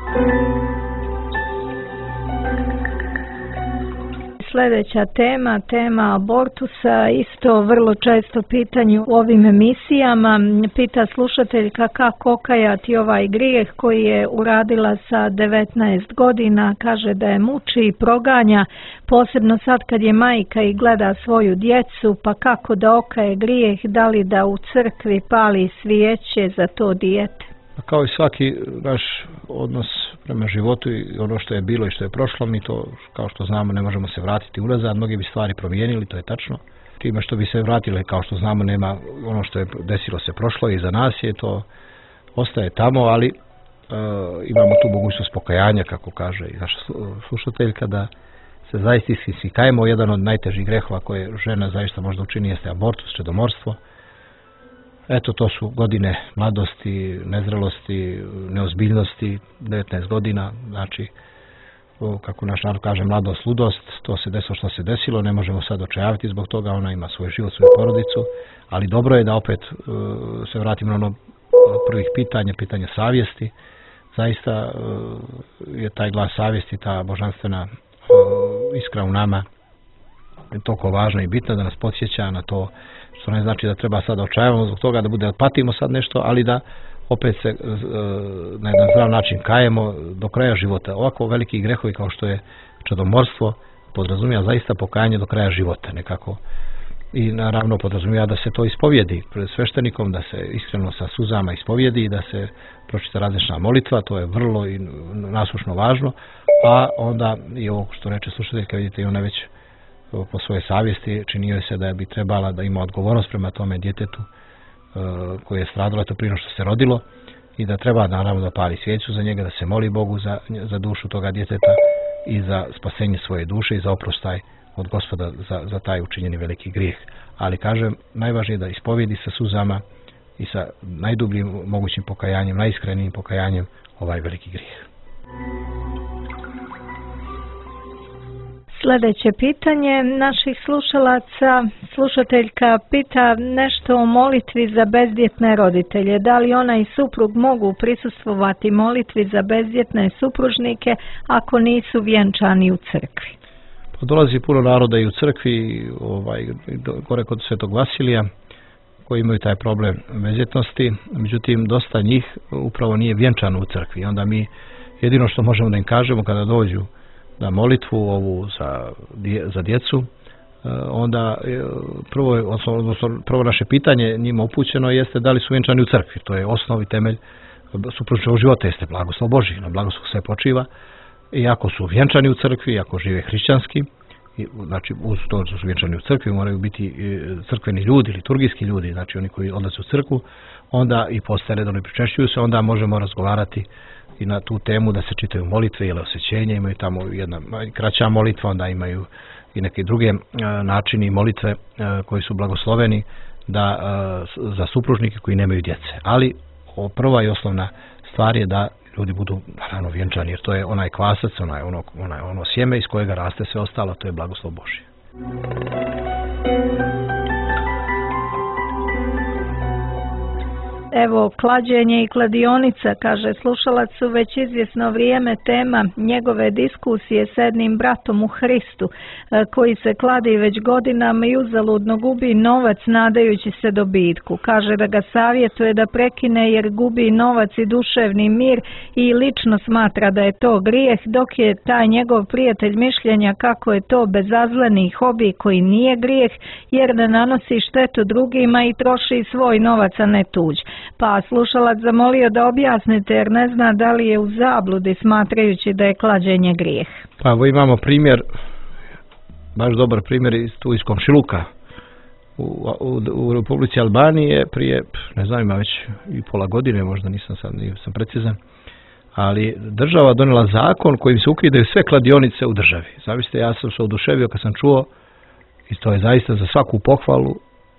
Sljedeća tema, tema abortusa, isto vrlo često pitanju u ovim emisijama. Pita slušateljka kako okajati ovaj grijeh koji je uradila sa devetnaest godina, kaže da je muči i proganja, posebno sad kad je majka i gleda svoju djecu, pa kako da okaje grijeh, da li da u crkvi pali svijeće za to dijete? Kao i svaki naš odnos prema životu i ono što je bilo i što je prošlo, mi to, kao što znamo, ne možemo se vratiti unazad, mnogi bi stvari promijenili, to je tačno. Time što bi se vratili, kao što znamo, nema ono što je desilo se prošlo i za nas je to, ostaje tamo, ali e, imamo tu mogućnost pokajanja, kako kaže i naša slušateljka, da se zaista svi kajemo. Jedan od najtežih grehova koje žena zaista možda učini jeste abortus, čedomorstvo. Eto, to su godine mladosti, nezrelosti, neozbiljnosti, devetnaest godina, znači, kako naš narod kaže, mladost, ludost, to se desilo što se desilo, ne možemo sad očajaviti zbog toga, ona ima svoj život, svoju porodicu, ali dobro je da opet uh, se vratimo na ono prvih pitanja, pitanja savjesti. Zaista uh, je taj glas savjesti, ta božanstvena uh, iskra u nama, toliko važna i bitna, da nas podsjeća na to, što ne znači da treba sad očajavamo zbog toga, da bude patimo sad nešto, ali da opet se na jedan zdrav način kajemo do kraja života. Ovako veliki grehovi kao što je čadomorstvo podrazumijeva zaista pokajanje do kraja života nekako. I naravno podrazumijeva da se to ispovjedi pred sveštenikom, da se iskreno sa suzama ispovjedi, da se pročita različna molitva, to je vrlo i nasušno važno, a onda i ovo što reče slušateljka, vidite, i ona već po svojoj savjesti činio je se da bi trebala da ima odgovornost prema tome djetetu koje je stradalo to prije što se rodilo i da treba naravno da pali svijeću za njega, da se moli Bogu za, za dušu toga djeteta i za spasenje svoje duše i za oprostaj od Gospoda za, za taj učinjeni veliki grijeh. Ali kažem, najvažnije je da ispovjedi sa suzama i sa najdubljim mogućim pokajanjem, najiskrenijim pokajanjem ovaj veliki grijeh. Sljedeće pitanje naših slušalaca, slušateljka pita nešto o molitvi za bezdjetne roditelje. Da li ona i suprug mogu prisustvovati molitvi za bezdjetne supružnike ako nisu vjenčani u crkvi? Pa dolazi puno naroda i u crkvi, ovaj, gore kod Svetog Vasilija, koji imaju taj problem bezdjetnosti, međutim dosta njih upravo nije vjenčano u crkvi. Onda mi jedino što možemo da im kažemo kada dođu na molitvu ovu za, za djecu, onda prvo, odnosno, prvo naše pitanje njima upućeno jeste da li su vjenčani u crkvi. To je osnovi temelj supružničkog života, jeste blagoslov Božji, na blagoslov sve počiva. I ako su vjenčani u crkvi, ako žive hrišćanski, znači uz to što su vjenčani u crkvi moraju biti crkveni ljudi, liturgijski ljudi, znači oni koji odlaze u crkvu, onda i postaje redovno i pričešćuju se, onda možemo razgovarati i na tu temu da se čitaju molitve ili osvećenje, imaju tamo jedna kraća molitva, onda imaju i neke druge načini molitve koji su blagosloveni da, za supružnike koji nemaju djece. Ali prva i osnovna stvar je da ljudi budu naravno vjenčani, jer to je onaj kvasac, onaj, ono, onaj, ono sjeme iz kojega raste sve ostalo, to je blagoslov Božji. Evo, klađenje i kladionica, kaže slušalac, su već izvjesno vrijeme tema njegove diskusije s jednim bratom u Hristu, koji se kladi već godinama i uzaludno gubi novac nadajući se dobitku. Kaže da ga savjetuje da prekine jer gubi novac i duševni mir i lično smatra da je to grijeh, dok je taj njegov prijatelj mišljenja kako je to bezazleni hobi koji nije grijeh jer ne nanosi štetu drugima i troši svoj novac, a ne tuđ. Pa slušalac zamolio da objasnite jer ne zna da li je u zabludi smatrajući da je klađenje grijeh. Pa evo imamo primjer, baš dobar primjer iz, tu iz komšiluka. U, u, u Republici Albanije prije, ne znam, ima već i pola godine, možda nisam sad, nisam precizan, ali država donijela zakon kojim se ukidaju sve kladionice u državi. Zamislite, ja sam se oduševio kad sam čuo, i to je zaista za svaku pohvalu,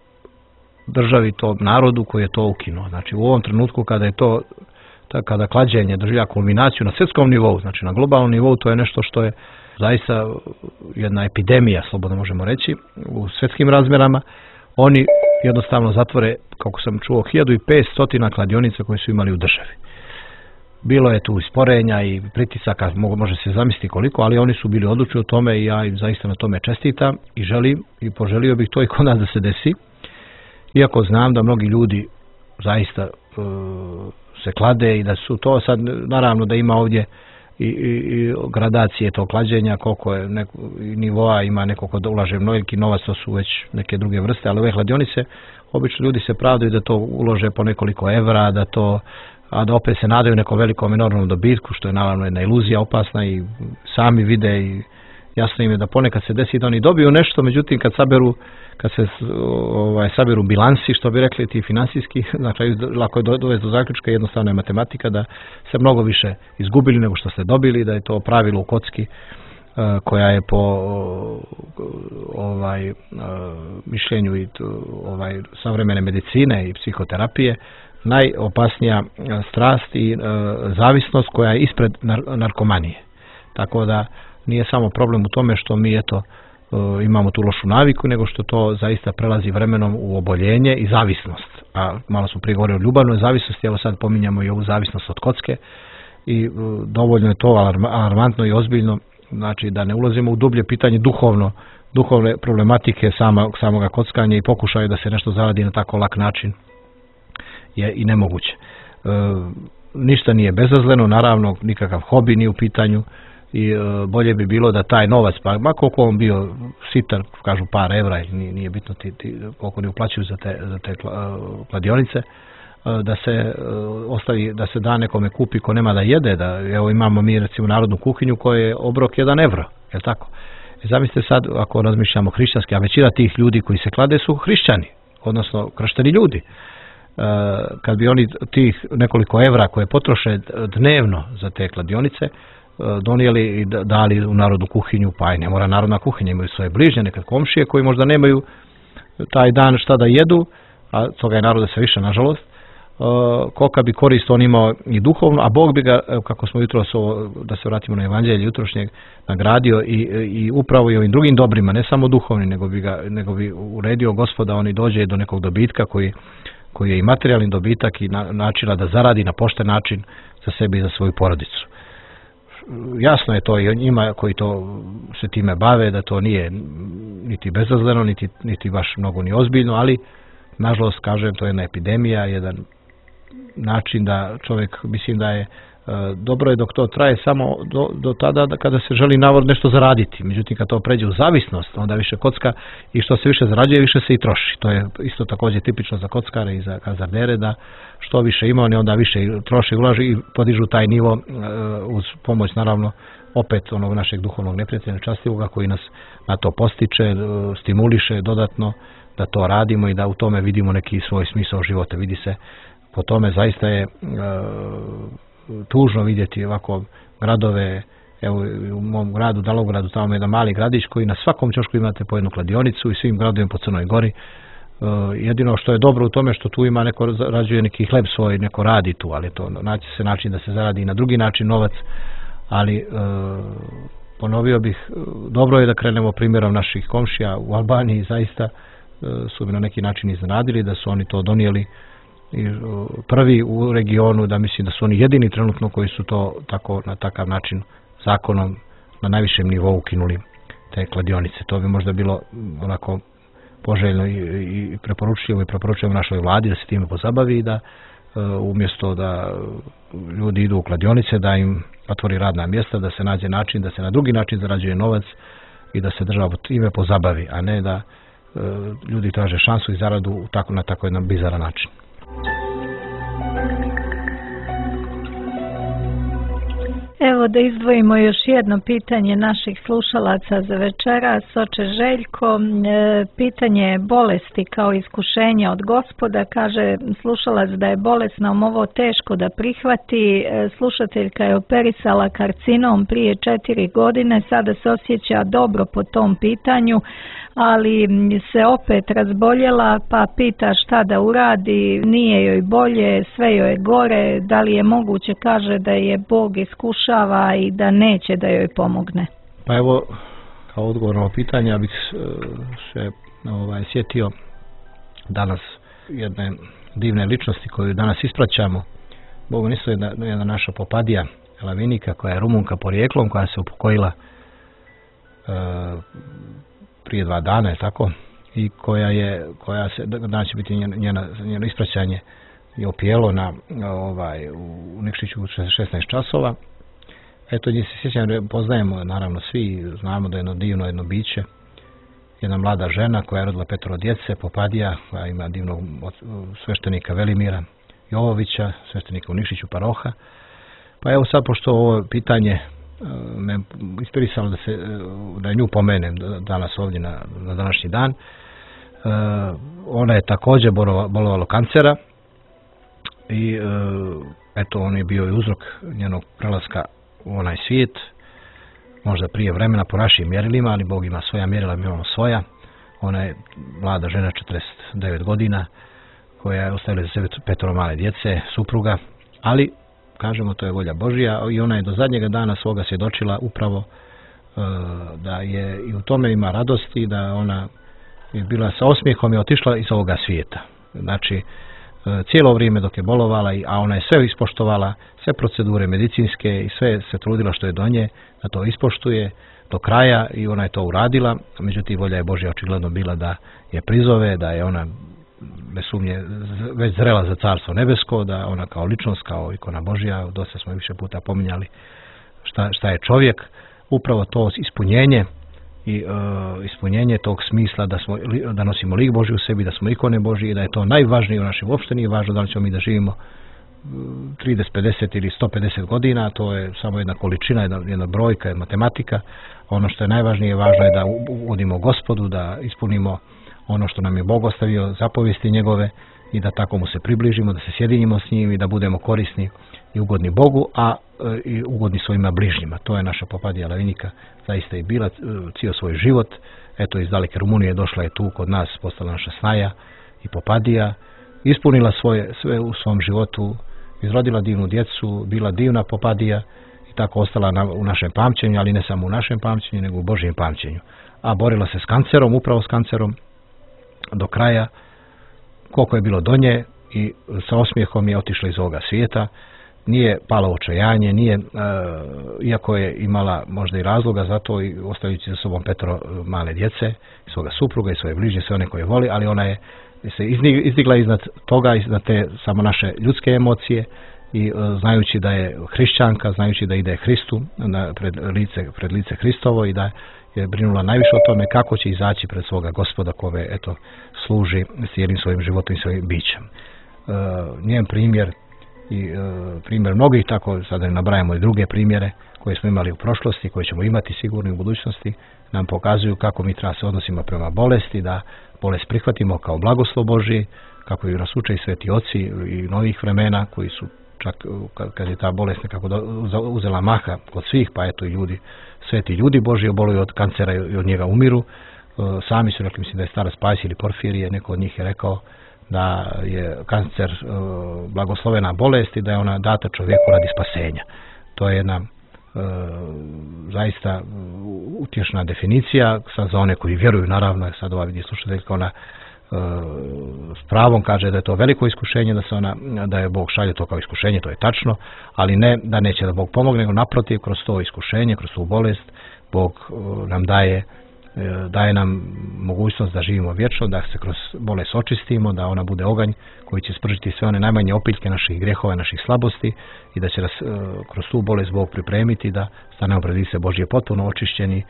državi, to narodu koji je to ukinuo. Znači u ovom trenutku kada je to, kada klađenje doživlja kulminaciju na svjetskom nivou, znači na globalnom nivou, to je nešto što je zaista jedna epidemija, slobodno možemo reći, u svjetskim razmjerama. Oni jednostavno zatvore, kako sam čuo, hiljadu petsto kladionica koje su imali u državi. Bilo je tu isporenja i pritisaka, može se zamisliti koliko, ali oni su bili odlučni o tome i ja im zaista na tome čestitam i želim i poželio bih to i kod nas da se desi. Iako znam da mnogi ljudi zaista uh, se klade i da su to sad, naravno da ima ovdje i, i, i gradacije tog klađenja, koliko je neko, nivoa ima neko ko ulaže mnojki novac, to su već neke druge vrste, ali ove kladionice, obično ljudi se pravdaju da to ulože po nekoliko evra, da to, a da opet se nadaju nekom velikom enormnom dobitku, što je naravno jedna iluzija opasna i sami vide i jasno im je da ponekad se desi da oni dobiju nešto, međutim kad saberu kad se ovaj, saberu bilansi, što bi rekli ti finansijski, znači lako je dovesti do zaključka, jednostavno je matematika da se mnogo više izgubili nego što ste dobili, da je to pravilo u kocki uh, koja je po ovaj uh, mišljenju i ovaj savremene medicine i psihoterapije najopasnija strast i uh, zavisnost koja je ispred nar- narkomanije. Tako da nije samo problem u tome što mi eto imamo tu lošu naviku, nego što to zaista prelazi vremenom u oboljenje i zavisnost. A malo smo prije govorili o ljubavnoj zavisnosti, evo sad pominjamo i ovu zavisnost od kocke i dovoljno je to alarmantno i ozbiljno, znači da ne ulazimo u dublje pitanje duhovno, duhovne problematike sama, samoga kockanja i pokušaju da se nešto zaradi na tako lak način je i nemoguće. E, ništa nije bezazleno, naravno nikakav hobi nije u pitanju i e, bolje bi bilo da taj novac, pa ma koliko on bio sitan, kažu par evra, nije, nije bitno ti, ti, koliko ne uplaćuju za te, za te kladionice, da se ostavi, da se da nekome kupi ko nema da jede, da evo imamo mi recimo narodnu kuhinju koja je obrok jedan evro, je li tako? I zamislite sad ako razmišljamo hrišćanski, a većina tih ljudi koji se klade su hrišćani, odnosno kršteni ljudi. Kad bi oni tih nekoliko evra koje potroše dnevno za te kladionice donijeli i dali u narodnu kuhinju, pa i ne mora narodna kuhinja, imaju svoje bližnje, nekad komšije koji možda nemaju taj dan šta da jedu, a toga je naroda sve više nažalost, kolika bi korist on imao i duhovno, a Bog bi ga, kako smo jutros, da se vratimo na evanđelje jutrošnjeg, nagradio i, i upravo i ovim drugim dobrima, ne samo duhovni, nego bi, ga, nego bi uredio Gospoda, on i dođe do nekog dobitka koji, koji je i materijalni dobitak i na, načina da zaradi na pošten način za sebe i za svoju porodicu. Jasno je to i njima koji to se time bave, da to nije niti bezazleno, niti, niti baš mnogo ni ozbiljno, ali nažalost, kažem, to je jedna epidemija, jedan način da čovjek, mislim da je e, dobro je dok to traje samo do, do tada da kada se želi navodno nešto zaraditi. Međutim, kad to pređe u zavisnost, onda više kocka i što se više zarađuje, više se i troši. To je isto također tipično za kockare i za hazardere, da što više ima, oni onda više troši, ulaži i podižu taj nivo e, uz pomoć, naravno, opet onog našeg duhovnog neprijatelja častivoga koji nas na to postiče, e, stimuliše dodatno da to radimo i da u tome vidimo neki svoj smisao života. Vidi se po tome, zaista je e, tužno vidjeti ovako gradove, evo u mom gradu, Dalogradu, tamo je jedan mali gradić koji na svakom ćošku imate po jednu kladionicu i svim gradovima po Crnoj Gori. E, jedino što je dobro u tome što tu ima neko zarađuje neki hleb svoj, neko radi tu, ali to naći se način da se zaradi na drugi način novac, ali e, ponovio bih, dobro je da krenemo primjerom naših komšija u Albaniji, zaista su bi na neki način iznenadili da su oni to donijeli prvi u regionu, da mislim da su oni jedini trenutno koji su to tako na takav način zakonom na najvišem nivou ukinuli te kladionice. To bi možda bilo onako poželjno i, i preporučljivo i preporučujemo našoj vladi da se time pozabavi i da umjesto da ljudi idu u kladionice, da im otvori radna mjesta, da se nađe način, da se na drugi način zarađuje novac i da se država time pozabavi, a ne da ljudi traže šansu i zaradu tako, na tako jedan bizaran način. Evo da izdvojimo još jedno pitanje naših slušalaca za večeras. Oče Željko, e, pitanje bolesti kao iskušenje od Gospoda. Kaže slušalac da je bolesna ovo teško da prihvati. E, slušateljka je operisala karcinom prije četiri godine, sada se osjeća dobro po tom pitanju, ali se opet razboljela pa pita šta da uradi, nije joj bolje, sve joj je gore, da li je moguće, kaže da je Bog iskušava i da neće da joj pomogne. Pa evo, kao odgovor na ovo pitanje, ja bih se ovaj, sjetio danas jedne divne ličnosti koju danas ispraćamo. Bog nisu jedna, jedna naša popadija Lavinika koja je Rumunka porijeklom, koja se upokojila e, prije dva dana, je tako, i koja je, koja se, danas će biti njena, njena, njeno ispraćanje je opijelo na, ovaj, u Nikšiću u šesnaest časova. Eto, njih se sjećam, poznajemo, naravno svi, znamo da je jedno divno jedno biće, jedna mlada žena koja je rodila petoro djece, popadija, koja ima divnog sveštenika Velimira Jovovića, sveštenika u Nikšiću paroha. Pa evo sad, pošto ovo pitanje me inspirisalo da se da nju pomenem danas ovdje na, na današnji dan. E, ona je također bolovala kancera i e, eto on je bio i uzrok njenog prelaska u onaj svijet, možda prije vremena po našim mjerilima, ali Bog ima svoja mjerila, mi imamo svoja. Ona je mlada žena, četrdeset devet godina, koja je ostavila za sebe petoro male djece, supruga, ali kažemo, to je volja Božja i ona je do zadnjega dana svoga svjedočila upravo e, da je i u tome ima radosti, da ona je bila sa osmijehom i otišla iz ovoga svijeta. Znači, e, cijelo vrijeme dok je bolovala, a ona je sve ispoštovala, sve procedure medicinske i sve se trudila što je do nje, da to ispoštuje, do kraja i ona je to uradila, međutim volja je Božja očigledno bila da je prizove, da je ona bez sumnje već zrela za carstvo nebesko, da ona kao ličnost, kao ikona Božja, dosta smo više puta pominjali šta, šta je čovjek, upravo to ispunjenje i uh, ispunjenje tog smisla da, smo, da nosimo lik Božji u sebi, da smo ikone Božji i da je to najvažnije u našem, uopšte nije važno da li ćemo mi da živimo trideset, pedeset ili sto pedeset godina, to je samo jedna količina, jedna, jedna brojka, jedna matematika. Ono što je najvažnije, važno je da ugodimo Gospodu, da ispunimo ono što nam je Bog ostavio, zapovijesti njegove i da tako mu se približimo, da se sjedinimo s njim i da budemo korisni i ugodni Bogu, a e, i ugodni svojima bližnjima. To je naša Popadija Lavinika, zaista i bila cijel svoj život. Eto, iz daleke Rumunije došla je tu kod nas, postala naša snaja i Popadija, ispunila svoje, sve u svom životu, izrodila divnu djecu, bila divna Popadija i tako ostala na, u našem pamćenju, ali ne samo u našem pamćenju, nego u Božjem pamćenju. A borila se s kancerom, upravo s kancerom, do kraja, koliko je bilo do nje i sa osmijehom je otišla iz ovoga svijeta. Nije pala u očajanje, nije, e, iako je imala možda i razloga za to i ostavljajući za sobom petero male djece, svoga supruga i svoje bližnje, sve one koje voli, ali ona je se izdigla iznad toga, iznad te samo naše ljudske emocije i e, znajući da je hrišćanka, znajući da ide Hristu na, pred, lice, pred lice Hristovo i da je brinula najviše o tome kako će izaći pred svoga Gospoda kome eto služi cijelim svojim životom i svojim bićem. E, njen primjer i e, primjer mnogih, tako sada ne nabrajamo i druge primjere koje smo imali u prošlosti, koje ćemo imati sigurno u budućnosti, nam pokazuju kako mi treba se odnosimo prema bolesti, da bolest prihvatimo kao blagoslov Božji, kako ju nas uče i sveti oci i novih vremena koji su čak kad je ta bolest nekako uzela maha kod svih, pa eto i ljudi, sveti ljudi Božji oboluju od kancera i od njega umiru. Sami su rekli, mislim da je starac Pajs ili Porfirije, neko od njih je rekao da je kancer blagoslovena bolest i da je ona data čovjeku radi spasenja. To je jedna e, zaista utješna definicija, sad za one koji vjeruju, naravno, sad ova vidi slušateljka, ona s pravom kaže da je to veliko iskušenje, da se ona, da je Bog šalje to kao iskušenje, to je tačno, ali ne da neće da Bog pomogne, nego naprotiv, kroz to iskušenje, kroz tu bolest, Bog nam daje, daje nam mogućnost da živimo vječno, da se kroz bolest očistimo, da ona bude oganj koji će spržiti sve one najmanje opiljke naših grehova, naših slabosti i da će nas kroz tu bolest Bog pripremiti da stanemo pred lice Božje potpuno očišćeni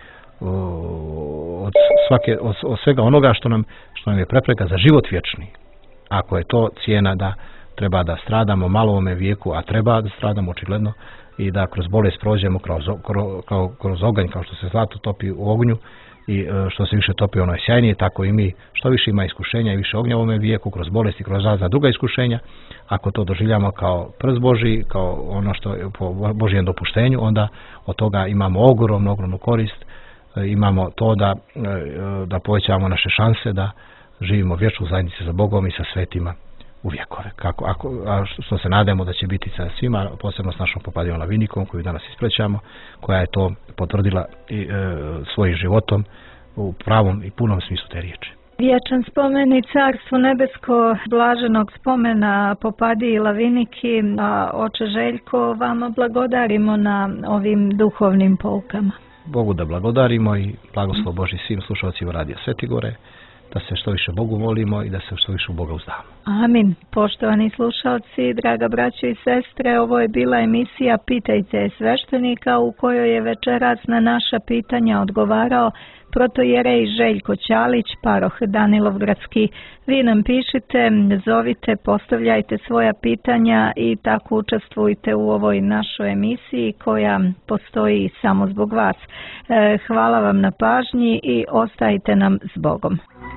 od svake, od, od svega onoga što nam, što nam je prepreka za život vječni. Ako je to cijena da treba da stradamo malo u ovome vijeku, a treba da stradamo očigledno i da kroz bolest prođemo kroz, kroz, kroz oganj, kao što se zlato topi u ognju i što se više topi ono je sjajnije, tako i mi što više ima iskušenja i više ognja u ovome vijeku, kroz bolest i kroz razna druga iskušenja, ako to doživljamo kao prst Božji, kao ono što je po Božjem dopuštenju, onda od toga imamo ogromnu, ogromnu korist. Imamo to da, da povećavamo naše šanse da živimo vječnu zajednicu sa Bogom i sa svetima u vjekove. Kako, ako, a što se nadamo da će biti sa svima, posebno s našom Popadijom Lavinikom koju danas isprećamo, koja je to potvrdila i, e, svojim životom u pravom i punom smislu te riječi. Vječan spomen i Carstvo nebesko blaženog spomena Popadiji Laviniki, a oče Željko, vama blagodarimo na ovim duhovnim poukama. Bogu da blagodarimo i blagoslov Božji svim slušalcima Radija Svetigore, da se što više Bogu molimo i da se što više u Boga uzdamo. Amin. Poštovani slušalci, draga braćo i sestre, ovo je bila emisija Pitajte sveštenika u kojoj je večeras na naša pitanja odgovarao protojerej Željko Ćalić, paroh Danilovgradski. Vi nam pišite, zovite, postavljajte svoja pitanja i tako učestvujte u ovoj našoj emisiji koja postoji samo zbog vas. Hvala vam na pažnji i ostajte nam s Bogom.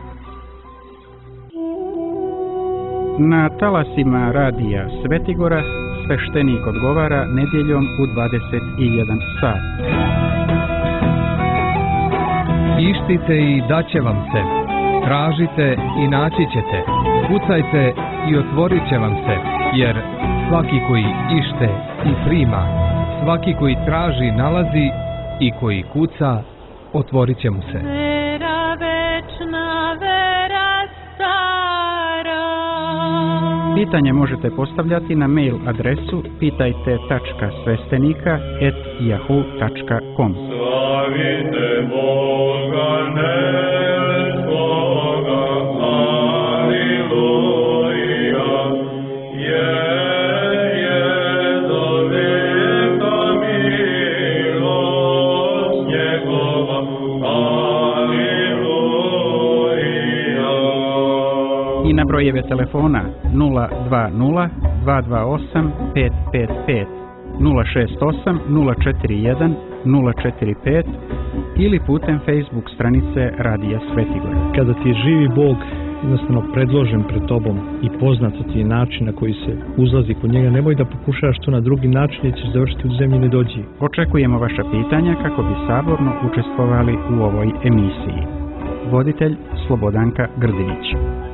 Na talasima Radija Svetigora sveštenik odgovara nedjeljom u dvadeset jedan sat. Ištite i daće vam se, tražite i naći ćete, kucajte i otvorit će vam se, jer svaki koji ište i prima, svaki koji traži nalazi i koji kuca, otvorit će mu se. Vera večna, vera stara. Pitanje možete postavljati na mail adresu pitajte tačka sveštenika et yahoo tačka com. Slavite Boga nebeskoga, Aliluja, jer je do veka milost njegova, Aliluja. I na brojeve telefona nula dva nula dva dva osam pet pet pet, nula šest osam nula četiri jedan nula četiri pet ili putem Facebook stranice Radija Svetigora. Kada ti je živi Bog jednostavno predložen pred tobom i poznat ti je način na koji se uzlazi kod njega, nemoj da pokušavaš to na drugi način jer ćeš završiti u zemlji nedođi. Očekujemo vaša pitanja kako bi saborno učestvovali u ovoj emisiji. Voditelj Slobodanka Grdinić.